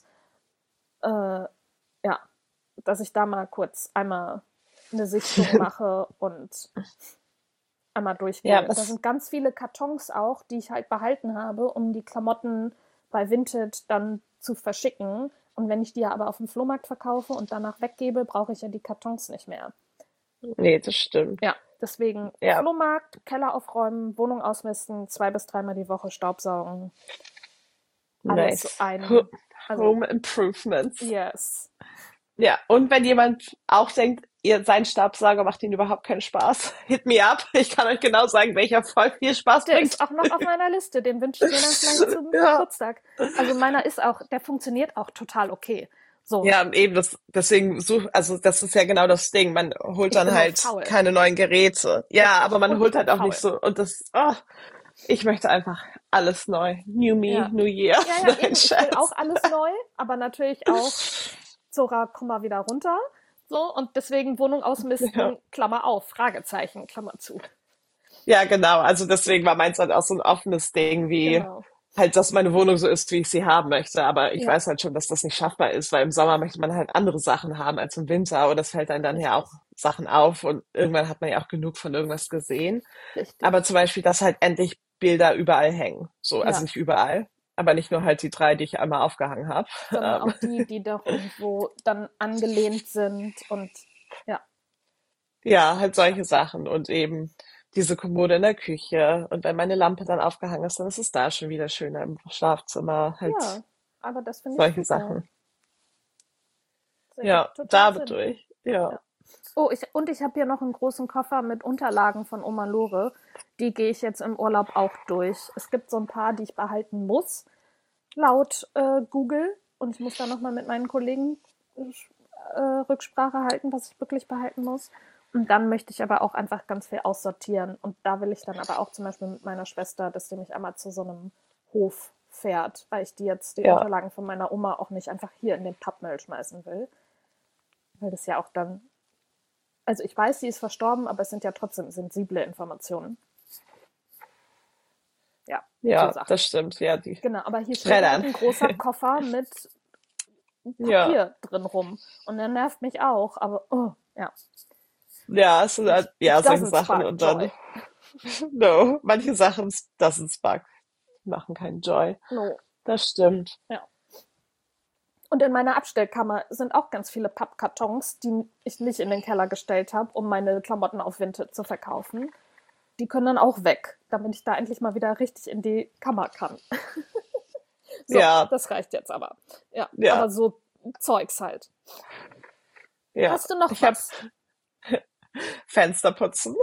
Ja, dass ich da mal kurz einmal eine Sichtung mache und einmal ja, durchgehe. Da was, sind ganz viele Kartons auch, die ich halt behalten habe, um die Klamotten bei Vinted dann zu verschicken. Und wenn ich die ja aber auf dem Flohmarkt verkaufe und danach weggebe, brauche ich ja die Kartons nicht mehr. nee, das stimmt. Ja, deswegen Ja, Flohmarkt, Keller aufräumen, Wohnung ausmisten, 2 bis 3-mal die Woche Staubsaugen. Alles so nice. ein. Also, Home Improvements. yes. Ja, und wenn jemand auch denkt, sein Staubsauger macht ihnen überhaupt keinen Spaß, hit me up. Ich kann euch genau sagen, welcher voll viel Spaß Der bringt. ist auch noch auf meiner Liste. Den wünsche ich mir dann vielleicht zum Ja. Geburtstag. Also meiner ist auch, der funktioniert auch total okay. So, Ja, eben deswegen also das ist ja genau das Ding. Man holt ich dann bin nur halt faul. keine neuen Geräte. Ja, aber man Und ich holt bin halt auch faul. nicht so, und ich möchte einfach alles neu. New me, Ja. new year. Ja, ja, Nein, eben. Ich will auch Scherz. alles neu, aber natürlich auch, Zora, komm mal wieder runter. So, und deswegen Wohnung Ja. ausmisten, Klammer auf, Fragezeichen, Klammer zu. Ja, genau. Also deswegen war meins halt auch so ein offenes Ding, wie Genau. halt, dass meine Wohnung so ist, wie ich sie haben möchte. Aber ich Ja, weiß halt schon, dass das nicht schaffbar ist, weil im Sommer möchte man halt andere Sachen haben als im Winter. Und das fällt einem dann ja auch richtig, Sachen auf. Und irgendwann hat man ja auch genug von irgendwas gesehen. richtig. Aber zum Beispiel, dass halt endlich Bilder überall hängen. So, also Ja, nicht überall, aber nicht nur halt die 3, die ich einmal aufgehangen habe. sondern auch die, die doch irgendwo dann angelehnt sind und ja, Ja, halt solche Sachen und eben diese Kommode in der Küche. Und wenn meine Lampe dann aufgehangen ist, dann ist es da schon wieder schöner im Schlafzimmer. Ja, Halt aber das finde ich solche super. Sachen. Das ergibt Ja, total Sinn. dadurch. Ja. Ja. Oh, ich habe hier noch einen großen Koffer mit Unterlagen von Oma Lore. Die gehe ich jetzt im Urlaub auch durch. Es gibt so ein paar, die ich behalten muss, laut Google. Und ich muss da nochmal mit meinen Kollegen Rücksprache halten, was ich wirklich behalten muss. Und dann möchte ich aber auch einfach ganz viel aussortieren. Und da will ich dann aber auch zum Beispiel mit meiner Schwester, dass sie mich einmal zu so einem Hof fährt, weil ich die Ja, Unterlagen von meiner Oma auch nicht einfach hier in den Pappmüll schmeißen will. Weil das ja auch dann, also ich weiß, sie ist verstorben, aber es sind ja trotzdem sensible Informationen. Ja, so ja, Sachen. das stimmt. Ja, die Genau, aber hier steht halt Schreddern. ein großer Koffer mit Ja, Papier drin rum. Und der nervt mich auch, aber oh, ja. ja, es sind halt, ja, solche Doesn't Sachen. spark Und joy. dann, no, manche Sachen, das ist Bug, machen keinen Joy. No. Das stimmt. Ja. Und in meiner Abstellkammer sind auch ganz viele Pappkartons, die ich nicht in den Keller gestellt habe, um meine Klamotten auf Vinted zu verkaufen. Die können dann auch weg, damit ich da endlich mal wieder richtig in die Kammer kann. So, Ja, das reicht jetzt aber. Ja, ja, aber so Zeugs halt. ja. Hast du noch Ich habe was? Fenster putzen.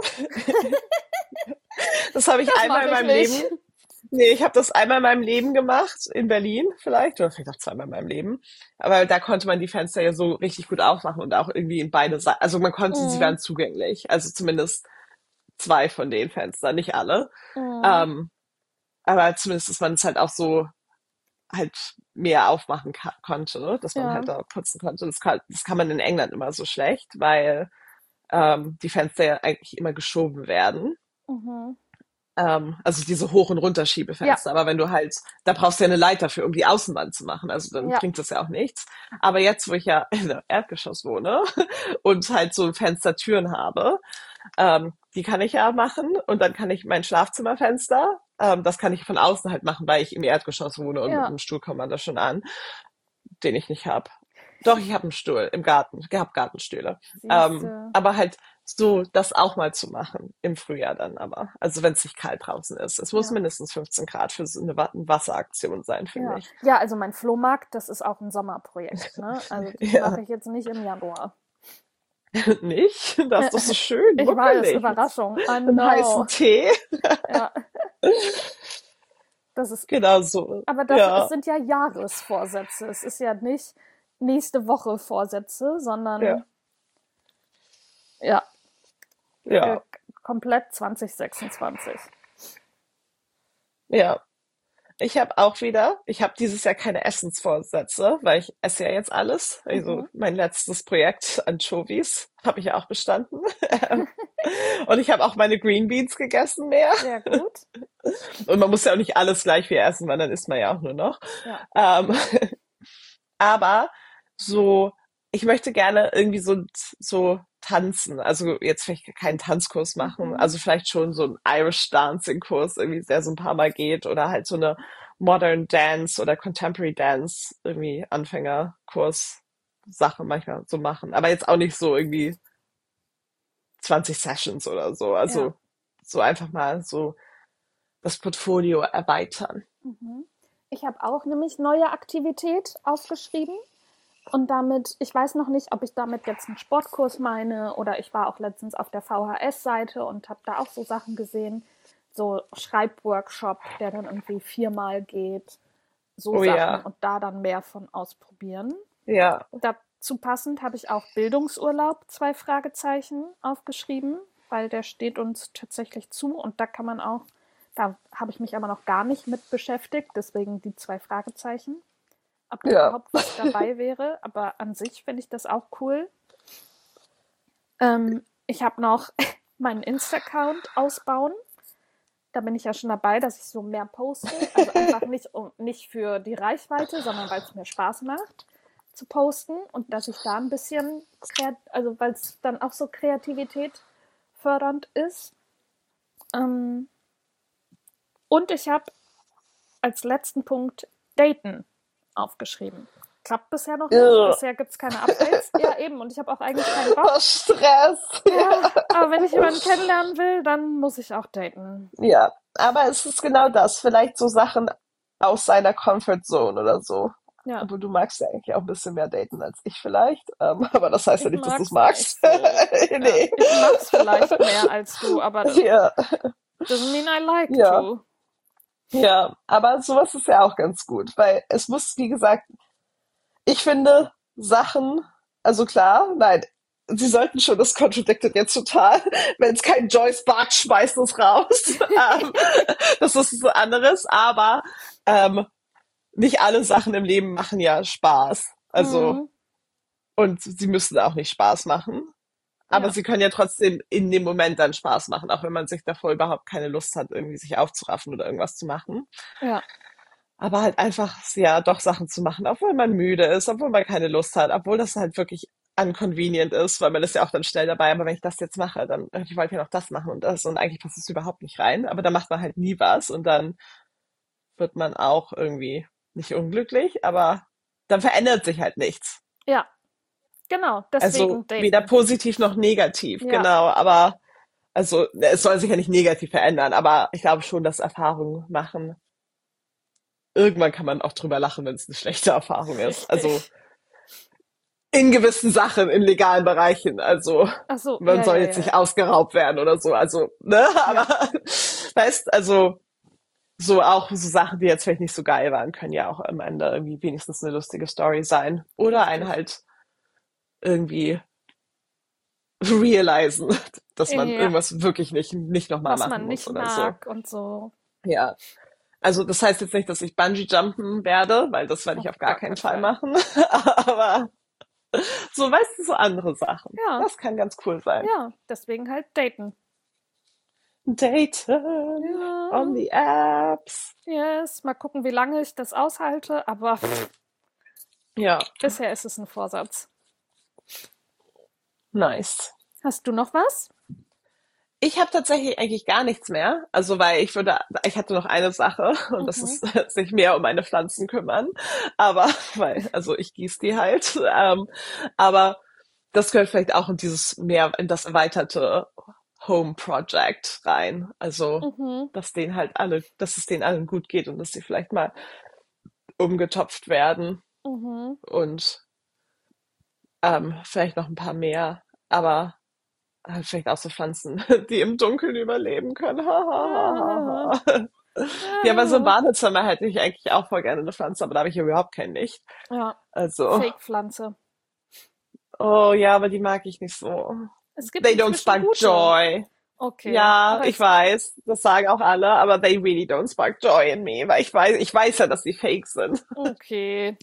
Das habe ich Das einmal mache in ich meinem nicht. Leben. Nee, ich habe das einmal in meinem Leben gemacht, in Berlin vielleicht, oder vielleicht auch zweimal in meinem Leben. Aber da konnte man die Fenster ja so richtig gut aufmachen und auch irgendwie in beide Seiten. Also man konnte, sie Mm, waren zugänglich. Also zumindest zwei von den Fenstern, nicht alle. mm, Ähm, aber zumindest, dass man es halt auch so halt mehr aufmachen konnte, ne? Dass man ja. halt da putzen konnte. Das kann man in England immer so schlecht, weil die Fenster ja eigentlich immer geschoben werden. Mhm. Also diese Hoch- und Ja, Runterschiebefenster. Aber wenn du halt, da brauchst du ja eine Leiter für, um die Außenwand zu machen. Also dann ja. bringt das ja auch nichts. Aber jetzt, wo ich ja in einem Erdgeschoss wohne und halt so Fenstertüren habe, die kann ich ja machen. Und dann kann ich mein Schlafzimmerfenster, das kann ich von außen halt machen, weil ich im Erdgeschoss wohne und mit Ja, einem Stuhl kommt man da schon an, den ich nicht habe. Doch, ich habe einen Stuhl im Garten. Ich habe Gartenstühle. siehste. Aber halt so das auch mal zu machen im Frühjahr dann aber. Also wenn es nicht kalt draußen ist. Es muss Ja, mindestens 15 Grad für so eine Wasseraktion sein, finde ja. ich. Ja, also mein Flohmarkt, das ist auch ein Sommerprojekt, ne? Also das mache Ja, ich jetzt nicht im Januar. nicht? Das ist doch so schön, Ich weiß, muckelig. Mit Überraschung. I einem heißen know. Tee. Ja, das ist, Genau so. aber es Ja, sind ja Jahresvorsätze. Es ist ja nicht nächste Woche Vorsätze, ja, sondern ja, für ja, komplett 2026. ja. Ich habe dieses Jahr keine Essensvorsätze, weil ich esse ja jetzt alles. Also Mhm. mein letztes Projekt, Anchovies, habe ich ja auch bestanden. Und ich habe auch meine Green Beans gegessen mehr. Sehr gut. Und man muss ja auch nicht alles gleich wie essen, weil dann isst man ja auch nur noch. Ja. Ähm, aber so, ich möchte gerne irgendwie so tanzen. Also jetzt vielleicht keinen Tanzkurs machen. Mhm. Also vielleicht schon so ein Irish Dancing Kurs, irgendwie, der so ein paar Mal geht. Oder halt so eine Modern Dance oder Contemporary Dance, irgendwie Anfängerkurs Sache manchmal so machen. Aber jetzt auch nicht so irgendwie 20 Sessions oder so. Ja. Also so einfach mal so das Portfolio erweitern. Mhm. Ich habe auch nämlich neue Aktivität aufgeschrieben. Und damit, ich weiß noch nicht, ob ich damit jetzt einen Sportkurs meine oder ich war auch letztens auf der VHS-Seite und habe da auch so Sachen gesehen, so Schreibworkshop, der dann irgendwie 4-mal geht, so Oh Sachen ja, und da dann mehr von ausprobieren. ja, Dazu passend habe ich auch Bildungsurlaub, 2 Fragezeichen, aufgeschrieben, weil der steht uns tatsächlich zu und da kann man auch, da habe ich mich aber noch gar nicht mit beschäftigt, deswegen die 2 Fragezeichen, ob da ja. überhaupt was dabei wäre, aber an sich finde ich das auch cool. Ich habe noch meinen Insta-Account ausbauen. Da bin ich ja schon dabei, dass ich so mehr poste. Also einfach nicht für die Reichweite, sondern weil es mir Spaß macht zu posten und dass ich da ein bisschen, also weil es dann auch so Kreativität fördernd ist. Ähm, und ich habe als letzten Punkt Daten aufgeschrieben. Klappt bisher noch nicht. Ugh. Bisher gibt es keine Updates. Ja, eben. Und ich habe auch eigentlich keinen Bock. Oh, Stress. Ja, aber wenn ich jemanden kennenlernen will, dann muss ich auch daten. Ja, aber es ist genau das. Vielleicht so Sachen aus seiner Comfort Zone oder so. Ja, Aber du magst ja eigentlich auch ein bisschen mehr daten als ich vielleicht. Aber das heißt ja ich nicht, dass du es mag's nicht magst. so. Ja, Nee. ich mach's vielleicht mehr als du, aber Ja, doesn't mean I like ja, to. ja. Aber sowas ist ja auch ganz gut, weil es muss, wie gesagt, ich finde Sachen, also klar, nein, sie sollten schon, das contradicted jetzt total, wenn es kein Joyce Bart schmeißt es raus. Das ist so anderes, aber ähm, nicht alle Sachen im Leben machen ja Spaß. Also, Mhm. und sie müssen auch nicht Spaß machen. Aber Ja, sie können ja trotzdem in dem Moment dann Spaß machen, auch wenn man sich davor überhaupt keine Lust hat, irgendwie sich aufzuraffen oder irgendwas zu machen. ja, Aber halt einfach, ja, doch Sachen zu machen, obwohl man müde ist, obwohl man keine Lust hat, obwohl das halt wirklich unconvenient ist, weil man ist ja auch dann schnell dabei, aber wenn ich das jetzt mache, dann, ich wollte ja noch das machen und das und eigentlich passt es überhaupt nicht rein, aber dann macht man halt nie was und dann wird man auch irgendwie nicht unglücklich, aber dann verändert sich halt nichts. ja, genau. Also Deswegen weder daten. positiv noch negativ, Ja, genau, aber also es soll sich ja nicht negativ verändern, aber ich glaube schon, dass Erfahrungen machen. Irgendwann kann man auch drüber lachen, wenn es eine schlechte Erfahrung ist. Also richtig. in gewissen Sachen, in legalen Bereichen. Also Ach so, man ja, soll ja, jetzt ja, nicht ja. ausgeraubt werden oder so. Also, ne, aber Ja, weißt, also so auch so Sachen, die jetzt vielleicht nicht so geil waren, können ja auch am Ende irgendwie wenigstens eine lustige Story sein. Oder einen richtig. halt irgendwie realisen, dass man Ja, irgendwas wirklich nicht nochmal was machen man muss nicht oder so. mag und so. Ja. Also das heißt jetzt nicht, dass ich Bungee jumpen werde, weil das werde ich Auf auf gar gar keinen keinen Fall Fall. machen. Aber so, weißt du, so andere Sachen. Ja, Das kann ganz cool sein. ja, deswegen halt daten. Daten on Ja, the apps. yes. Mal gucken, wie lange ich das aushalte, aber Ja, bisher ist es ein Vorsatz. nice. Hast du noch was? Ich habe tatsächlich eigentlich gar nichts mehr. Also weil ich hatte noch eine Sache und das Mhm. ist sich mehr um meine Pflanzen kümmern. Aber also ich gieße die halt. Aber das gehört vielleicht auch in dieses mehr, in das erweiterte Home Project rein. Also, Mhm. dass es denen allen gut geht und dass sie vielleicht mal umgetopft werden Mhm. und vielleicht noch ein paar mehr. Aber halt vielleicht auch so Pflanzen, die im Dunkeln überleben können. Ha, ha, ha, Ah, ha, ha. Ja, aber so im ah. Badezimmer hätte ich eigentlich auch voll gerne eine Pflanze, aber da habe ich ja überhaupt kein Licht. Ja, Also, Fake-Pflanze. oh ja, aber die mag ich nicht so. Es gibt They don't inzwischen spark gute. joy. Okay, Ja, aber ich es. weiß, das sagen auch alle, aber they really don't spark joy in me, weil ich weiß ja, dass die fake sind. Okay,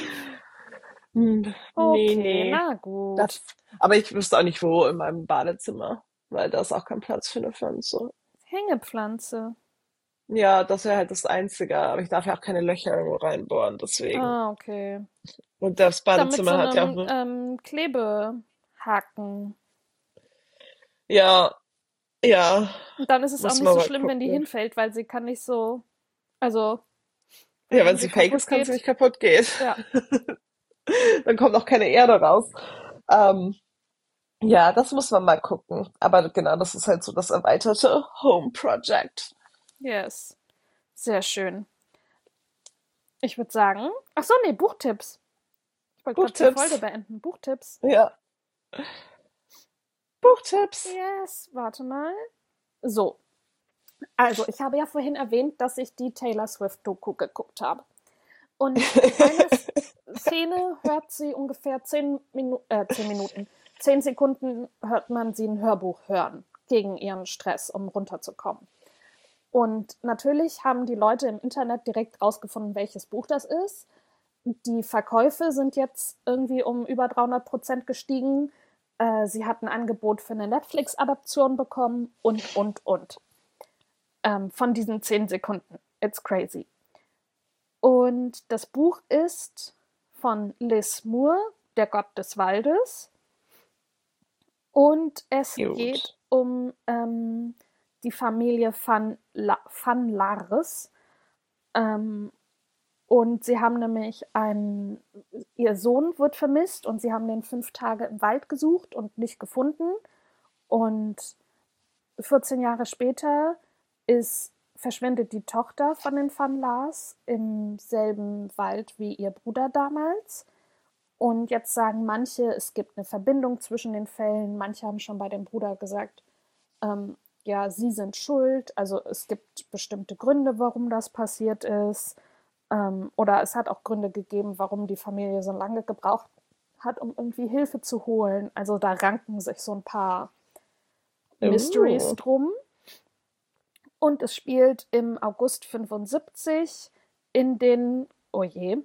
Nee, okay, nee. na gut. Das, aber ich wüsste auch nicht wo in meinem Badezimmer, weil da ist auch kein Platz für eine Pflanze. Hängepflanze. Ja, das wäre halt das Einzige, aber ich darf ja auch keine Löcher irgendwo reinbohren, deswegen. Ah, okay. Und das Dann mit so Badezimmer hat ja auch einem nur, Klebehaken. ja, ja, Und dann ist es auch muss nicht man so mal schlimm, wenn die gucken. hinfällt, weil sie kann nicht so. Also, Ja, wenn wenn sie sie fake kaputt ist, kann sie geht. nicht kaputt gehen. Ja, Dann kommt auch keine Erde raus. Ähm, Ja, das muss man mal gucken. Aber genau, das ist halt so das erweiterte Home Project. yes. Sehr schön. Ich würde sagen. Ach so, nee, Buchtipps. Ich wollte gerade die Folge Buchtipps. beenden. Buchtipps. Ja, Buchtipps. Yes, warte mal. So, also ich habe ja vorhin erwähnt, dass ich die Taylor Swift-Doku geguckt habe. Und in einer Szene hört sie ungefähr 10 Minuten, 10 Sekunden hört man sie ein Hörbuch hören gegen ihren Stress, um runterzukommen. Und natürlich haben die Leute im Internet direkt rausgefunden, welches Buch das ist. Die Verkäufe sind jetzt irgendwie um über 300% gestiegen. Sie hat ein Angebot für eine Netflix-Adaption bekommen und. Von diesen 10 Sekunden. It's crazy. Und das Buch ist von Liz Moore, Der Gott des Waldes. Und es Gut. geht um die Familie Van Lares. Und sie haben nämlich ihr Sohn wird vermisst und sie haben den 5 Tage im Wald gesucht und nicht gefunden. Und 14 Jahre später verschwindet die Tochter von den Van Laars im selben Wald wie ihr Bruder damals. Und jetzt sagen manche, es gibt eine Verbindung zwischen den Fällen. Manche haben schon bei dem Bruder gesagt, ja, sie sind schuld. Also es gibt bestimmte Gründe, warum das passiert ist. Oder es hat auch Gründe gegeben, warum die Familie so lange gebraucht hat, um irgendwie Hilfe zu holen. Also da ranken sich so ein paar Mysteries Oh. drum. Und es spielt im August 75 in den, oh je,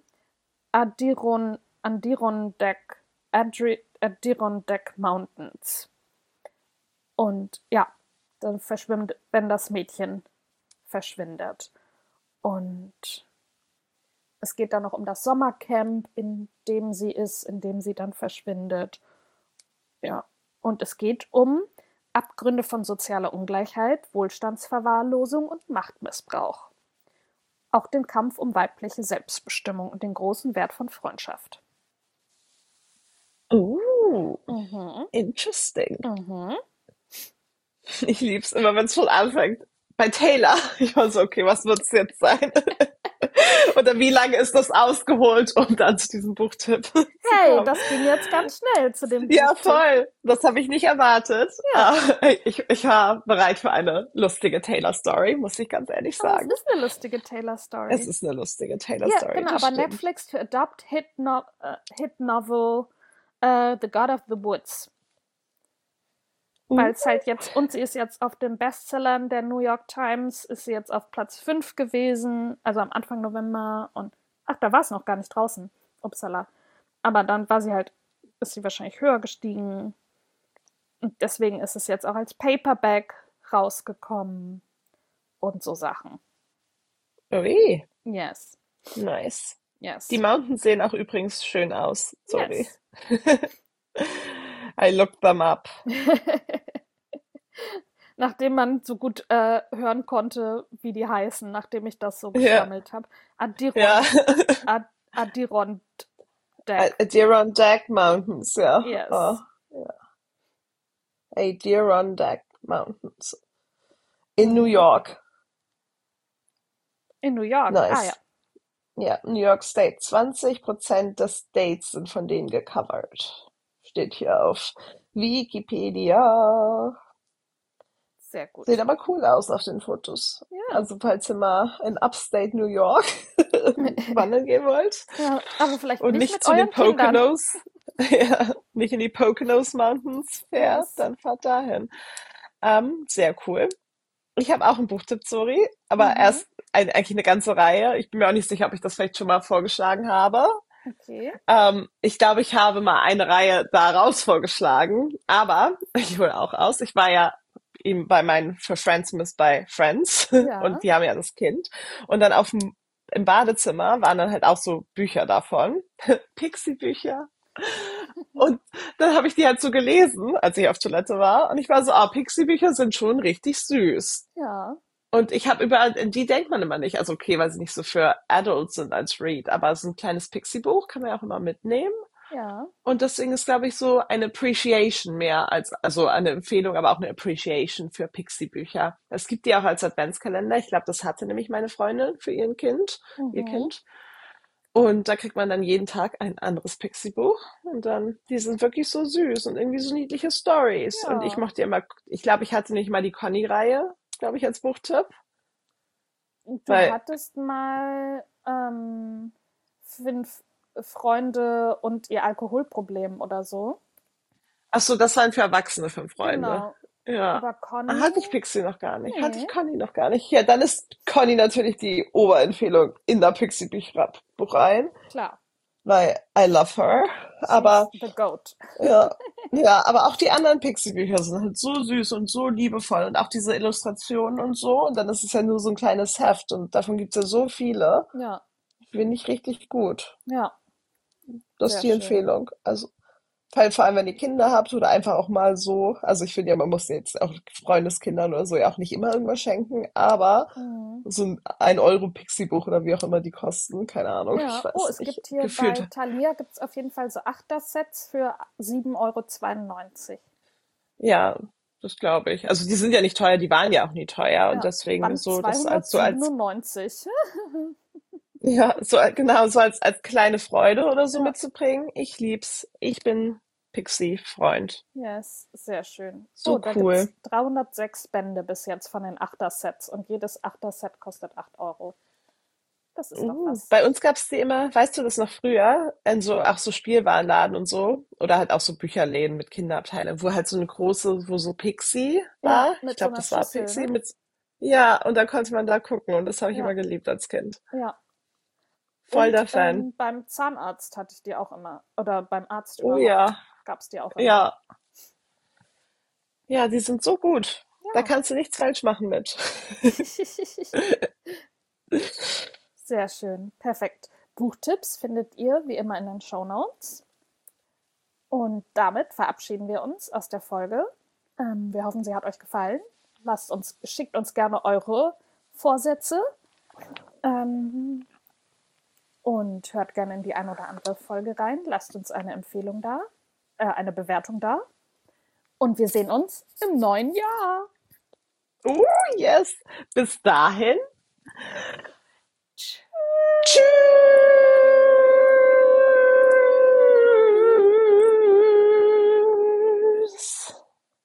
Adirondack Mountains. Und ja, dann verschwimmt, wenn das Mädchen verschwindet. Und es geht dann noch um das Sommercamp, in dem sie ist, in dem sie dann verschwindet. Ja, und es geht um Abgründe von sozialer Ungleichheit, Wohlstandsverwahrlosung und Machtmissbrauch. Auch den Kampf um weibliche Selbstbestimmung und den großen Wert von Freundschaft. Mhm. Interesting. Mhm. Ich lieb's immer, wenn es schon anfängt. Bei Taylor. Ich war so, okay, was wird's jetzt sein? Oder wie lange ist das ausgeholt, um dann zu diesem Buchtipp zu Hey, kommen? das ging jetzt ganz schnell zu dem Ja, Buchtipp. voll. Das habe ich nicht erwartet. Ja. Ich war bereit für eine lustige Taylor-Story, muss ich ganz ehrlich Aber es sagen. ist eine lustige Taylor-Story. Es ist eine lustige Ja, Taylor-Story, genau, das aber stimmt. Netflix to adopt Hit Novel The God of the Woods. Weil es halt jetzt, und sie ist jetzt auf den Bestsellern der New York Times, ist sie jetzt auf Platz 5 gewesen, also am Anfang November. Und ach, da war es noch gar nicht draußen. Upsala. Aber dann ist sie wahrscheinlich höher gestiegen. Und deswegen ist es jetzt auch als Paperback rausgekommen. Und so Sachen. Ui, Yes. nice. Yes. Die Mountains sehen auch übrigens schön aus. Sorry. Yes. I looked them up. Nachdem man so gut hören konnte, wie die heißen, nachdem ich das so Ja. gesammelt habe. Ja. Adirondack. Adirondack Mountains, ja. Yes. Oh, ja. Adirondack Mountains. In New York. In New York. Nice. Ah ja. Ja, New York State. 20% des States sind von denen gecovert. Steht hier auf Wikipedia. Sehr gut. Sieht aber cool aus auf den Fotos. Ja. Also falls ihr mal in Upstate New York wandern gehen wollt. Ja, aber vielleicht Und nicht nicht mit zu den euren Kindern. Poconos, ja, nicht in die Poconos Mountains fährt, Yes. dann fahrt dahin. Sehr cool. Ich habe auch einen Buchtipp, sorry, aber erst eigentlich eine ganze Reihe. Ich bin mir auch nicht sicher, ob ich das vielleicht schon mal vorgeschlagen habe. Okay. Ich glaube, ich habe mal eine Reihe daraus vorgeschlagen, aber ich hole auch aus. Ich war ja eben bei meinen For Friends Miss bei Friends Ja. und die haben ja das Kind. Und dann im Badezimmer waren dann halt auch so Bücher davon, Pixie-Bücher. Und dann habe ich die halt so gelesen, als ich auf Toilette war. Und ich war so, Pixie-Bücher sind schon richtig süß. Ja. Und ich habe überall, in die denkt man immer nicht. Also okay, weil sie nicht so für Adults sind als Read, aber so ein kleines Pixie-Buch kann man ja auch immer mitnehmen. Ja. Und deswegen ist, glaube ich, so eine Appreciation mehr also eine Empfehlung, aber auch eine Appreciation für Pixie-Bücher. Es gibt die auch als Adventskalender. Ich glaube, das hatte nämlich meine Freundin für ihr Kind. Und da kriegt man dann jeden Tag ein anderes Pixie-Buch. Und dann, die sind wirklich so süß und irgendwie so niedliche Stories. Ja. Und ich mochte immer, ich glaube, ich hatte nicht mal die Conny-Reihe, glaube ich, als Buchtipp. Du Weil- hattest mal 5 Freunde und ihr Alkoholproblem oder so. Ach so, das waren für Erwachsene 5 Freunde. Genau. Ja. Aber Conny. Hatte ich Pixie noch gar nicht. Nee. Hatte ich Conny noch gar nicht. Ja, dann ist Conny natürlich die Oberempfehlung in der Pixie-Buch rein, Klar. weil I love her. Aber She's the goat. ja, ja, aber auch die anderen Pixie-Bücher sind halt so süß und so liebevoll und auch diese Illustrationen und so. Und dann ist es ja nur so ein kleines Heft und davon gibt's ja so viele. Ja. Finde ich richtig gut. Ja. Das ist Sehr die schön. Empfehlung. Also vor allem, wenn ihr Kinder habt oder einfach auch mal so, also ich finde ja, man muss jetzt auch Freundeskindern oder so ja auch nicht immer irgendwas schenken, aber so ein 1 Euro Pixie-Buch oder wie auch immer die kosten, keine Ahnung, Ja. ich weiß Oh, es nicht, gibt hier gefühlt. bei Thalia gibt's auf jeden Fall so 8er-Sets für 7,92 Euro. Ja, das glaube ich. Also die sind ja nicht teuer, die waren ja auch nie teuer und Ja, deswegen waren so das als so als 297. ja, so genau, so als kleine Freude oder so Ja, mitzubringen. Ich lieb's. Ich bin Pixie-Freund. yes, sehr schön. Oh, So da gibt cool. es 306 Bände bis jetzt von den Achter-Sets und jedes Achter-Set kostet 8 Euro. Das ist doch was. Bei uns gab's die immer, weißt du das noch früher, in so, auch so Spielwarenladen und so, oder halt auch so Bücherläden mit Kinderabteilung, wo halt so eine große, wo so Pixie Ja, war. Ich mit so glaube, einer das war Schüssel, Pixie ne? mit, ja, und dann konnte man da gucken und das habe ich Ja, immer geliebt als Kind. ja. Voll Und der Fan. beim Zahnarzt hatte ich die auch immer. Oder beim Arzt Oh ja, überhaupt gab es die auch immer. ja, ja, die sind so gut. Da Ja. kannst du nichts falsch machen mit. Sehr schön. Perfekt. Buchtipps findet ihr wie immer in den Shownotes. Und damit verabschieden wir uns aus der Folge. Wir hoffen, sie hat euch gefallen. Schickt uns gerne eure Vorsätze. Ähm, und hört gerne in die ein oder andere Folge rein. Lasst uns eine Empfehlung da, eine Bewertung da. Und wir sehen uns im neuen Jahr. Yes. Bis dahin. Tschüss. Tschüss.